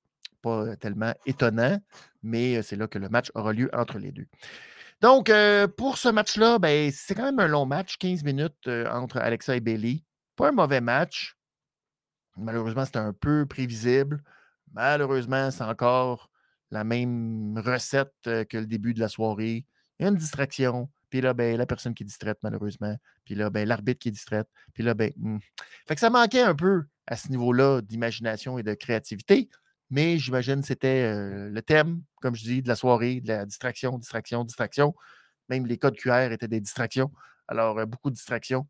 Pas tellement étonnant, mais c'est là que le match aura lieu entre les deux. Donc, euh, pour ce match-là, ben, c'est quand même un long match, quinze minutes euh, entre Alexa et Bailey. Pas un mauvais match. Malheureusement, c'était un peu prévisible. Malheureusement, c'est encore la même recette euh, que le début de la soirée. Il y a une distraction. Puis là, ben, la personne qui est distraite, malheureusement. Puis là, ben, l'arbitre qui est distraite. Puis là, ben, hmm. Fait que ça manquait un peu à ce niveau-là d'imagination et de créativité. Mais j'imagine que c'était euh, le thème, comme je dis, de la soirée, de la distraction, distraction, distraction. Même les codes Q R étaient des distractions. Alors, euh, beaucoup de distractions.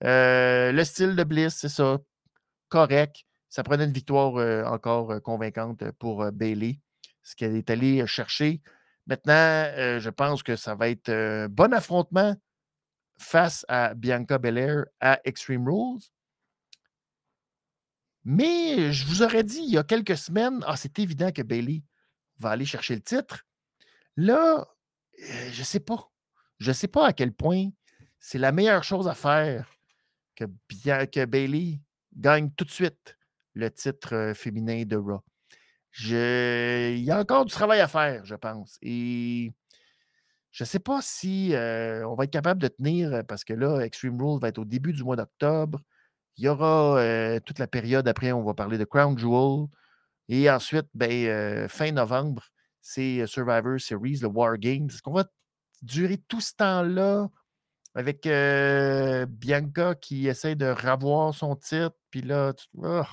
Euh, le style de Bliss, c'est ça. Correct. Ça prenait une victoire euh, encore euh, convaincante pour euh, Bailey, ce qu'elle est allée chercher. Maintenant, euh, je pense que ça va être un bon affrontement face à Bianca Belair à Extreme Rules. Mais je vous aurais dit il y a quelques semaines, ah, c'est évident que Bailey va aller chercher le titre. Là, euh, je ne sais pas. Je ne sais pas à quel point c'est la meilleure chose à faire que, Bia- que Bailey gagne tout de suite le titre euh, féminin de Raw. Je... Il y a encore du travail à faire, je pense. Et je ne sais pas si euh, on va être capable de tenir, parce que là, Extreme Rules va être au début du mois d'octobre. Il y aura euh, toute la période après, on va parler de Crown Jewel. Et ensuite, ben, euh, fin novembre, c'est Survivor Series, le War Games. Est-ce qu'on va durer tout ce temps-là avec euh, Bianca qui essaie de revoir son titre? Puis là, tu... oh.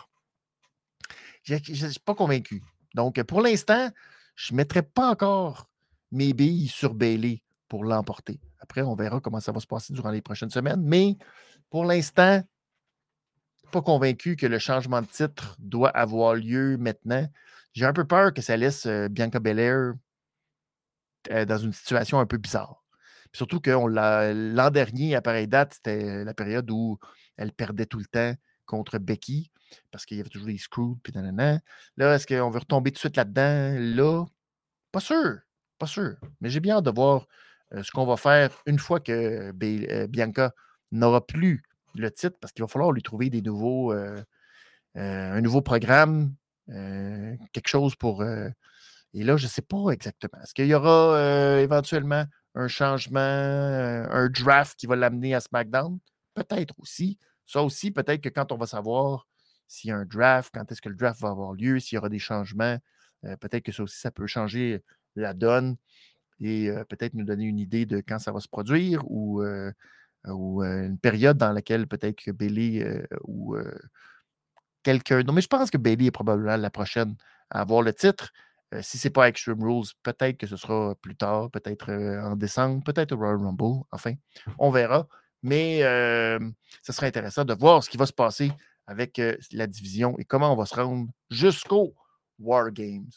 je ne suis pas convaincu. Donc, pour l'instant, je ne mettrai pas encore mes billes sur Bayley pour l'emporter. Après, on verra comment ça va se passer durant les prochaines semaines. Mais pour l'instant, pas convaincu que le changement de titre doit avoir lieu maintenant. J'ai un peu peur que ça laisse euh, Bianca Belair euh, dans une situation un peu bizarre. Puis surtout que l'an dernier, à pareille date, c'était la période où elle perdait tout le temps contre Becky parce qu'il y avait toujours des screws. Puis nanana. Là, est-ce qu'on veut retomber tout de suite là-dedans? Là, pas sûr. Pas sûr. Mais j'ai bien hâte de voir euh, ce qu'on va faire une fois que B- euh, Bianca n'aura plus le titre parce qu'il va falloir lui trouver des nouveaux, euh, euh, un nouveau programme, euh, quelque chose pour. Euh, et là, je ne sais pas exactement. Est-ce qu'il y aura euh, éventuellement un changement, euh, un draft qui va l'amener à SmackDown? Peut-être aussi. Ça aussi, peut-être que quand on va savoir s'il y a un draft, quand est-ce que le draft va avoir lieu, s'il y aura des changements, euh, peut-être que ça aussi, ça peut changer la donne et euh, peut-être nous donner une idée de quand ça va se produire ou, euh, ou euh, une période dans laquelle peut-être que Bayley euh, ou euh, quelqu'un. Non, mais je pense que Bayley est probablement la prochaine à avoir le titre. Euh, si ce n'est pas Extreme Rules, peut-être que ce sera plus tard, peut-être euh, en décembre, peut-être au Royal Rumble. Enfin, on verra. Mais euh, ce serait intéressant de voir ce qui va se passer avec euh, la division et comment on va se rendre jusqu'au War Games.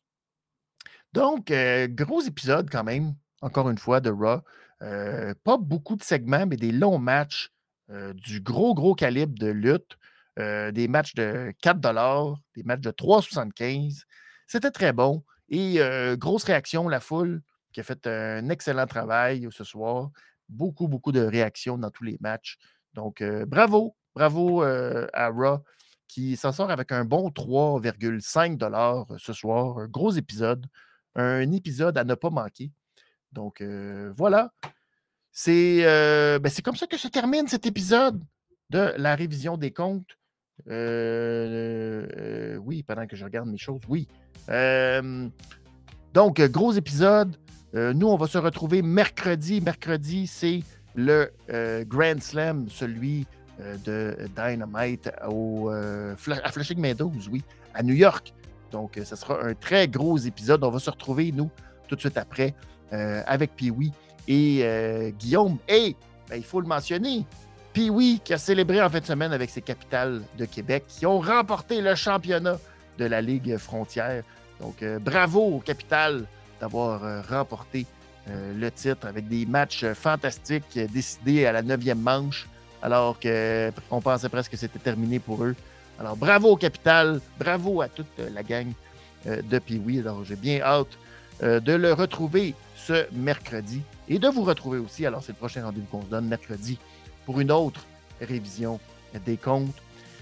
Donc, euh, gros épisode quand même, encore une fois, de Raw. Euh, pas beaucoup de segments, mais des longs matchs, euh, du gros, gros calibre de lutte, euh, des matchs de quatre dollars, des matchs de trois soixante-quinze. C'était très bon. Et euh, grosse réaction, la foule qui a fait un excellent travail ce soir. Beaucoup, beaucoup de réactions dans tous les matchs. Donc, euh, bravo, bravo euh, à Raw qui s'en sort avec un bon trois virgule cinq dollars ce soir. Un gros épisode. Un épisode à ne pas manquer. Donc, euh, voilà. C'est euh, ben, c'est comme ça que se termine cet épisode de la révision des comptes. Euh, euh, oui, pendant que je regarde mes choses, oui. Euh, donc, gros épisode. Euh, nous, on va se retrouver mercredi. Mercredi, c'est le euh, Grand Slam, celui euh, de Dynamite au, euh, à Flushing Meadows, oui, à New York. Donc, ce sera un très gros épisode. On va se retrouver, nous, tout de suite après, euh, avec Pee-Wee et euh, Guillaume. Et, ben, il faut le mentionner, Pee-Wee qui a célébré en fin de semaine avec ses Capitales de Québec, qui ont remporté le championnat de la Ligue Frontière. Donc, euh, bravo aux Capitales d'avoir euh, remporté euh, le titre avec des matchs fantastiques euh, décidés à la neuvième manche, alors qu'on pensait presque que c'était terminé pour eux. Alors, bravo aux Capitales, bravo à toute la gang euh, de Pee-Wee. Alors, j'ai bien hâte euh, de le retrouver ce mercredi et de vous retrouver aussi. Alors, c'est le prochain rendez-vous qu'on se donne mercredi pour une autre révision des comptes.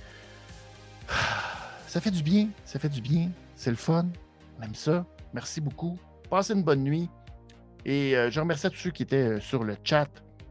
Ça fait du bien, ça fait du bien. C'est le fun, on aime ça. Merci beaucoup. Passez une bonne nuit. Et euh, je remercie à tous ceux qui étaient euh, sur le chat.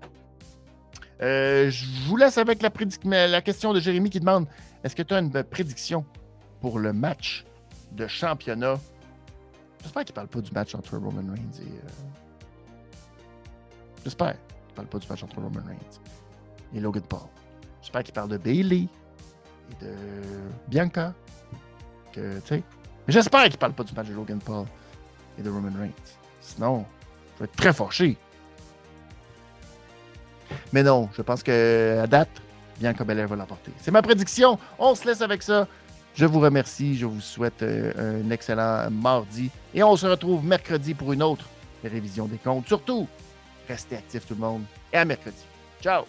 Euh, je vous laisse avec la, prédic- la question de Jérémy qui demande: est-ce que tu as une prédiction pour le match de championnat? J'espère qu'il ne parle pas du match entre Roman Reigns et... Euh... J'espère qu'il ne parle pas du match entre Roman Reigns et Logan Paul. J'espère qu'il parle de Bayley et de Bianca. Que, tu sais... Mais j'espère qu'il ne parle pas du match de Logan Paul et de Roman Reigns. Sinon, je vais être très fâché. Mais non, je pense qu'à date, Bianca Belair va l'emporter. C'est ma prédiction. On se laisse avec ça. Je vous remercie. Je vous souhaite euh, un excellent mardi. Et on se retrouve mercredi pour une autre révision des comptes. Surtout, restez actifs tout le monde. Et à mercredi. Ciao!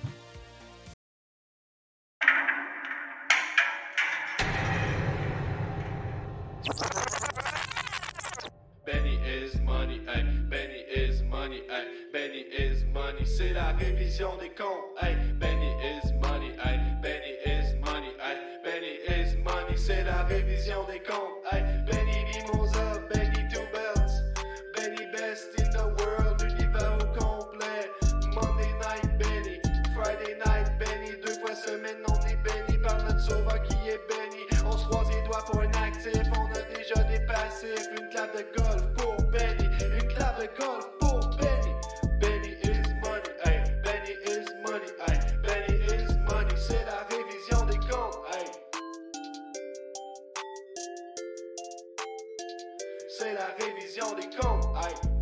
Benny is money, ay. Benny is money, ay. Benny is money, c'est la révision des comptes, ay. Benny is money, ay. Benny is money, ay. Benny is money, c'est la révision des comptes, ay. Benny Mimosa, Benny two belts, Benny best in the world, l'univers au complet. Monday night Benny, Friday night Benny, deux fois semaine on est pour un actif, on a déjà des passifs. Une clap de golf pour Benny, une clap de golf pour Benny. Benny is money, hey, Benny is money, hey, Benny is money, c'est la révision des comptes, hey. C'est la révision des comptes, hey.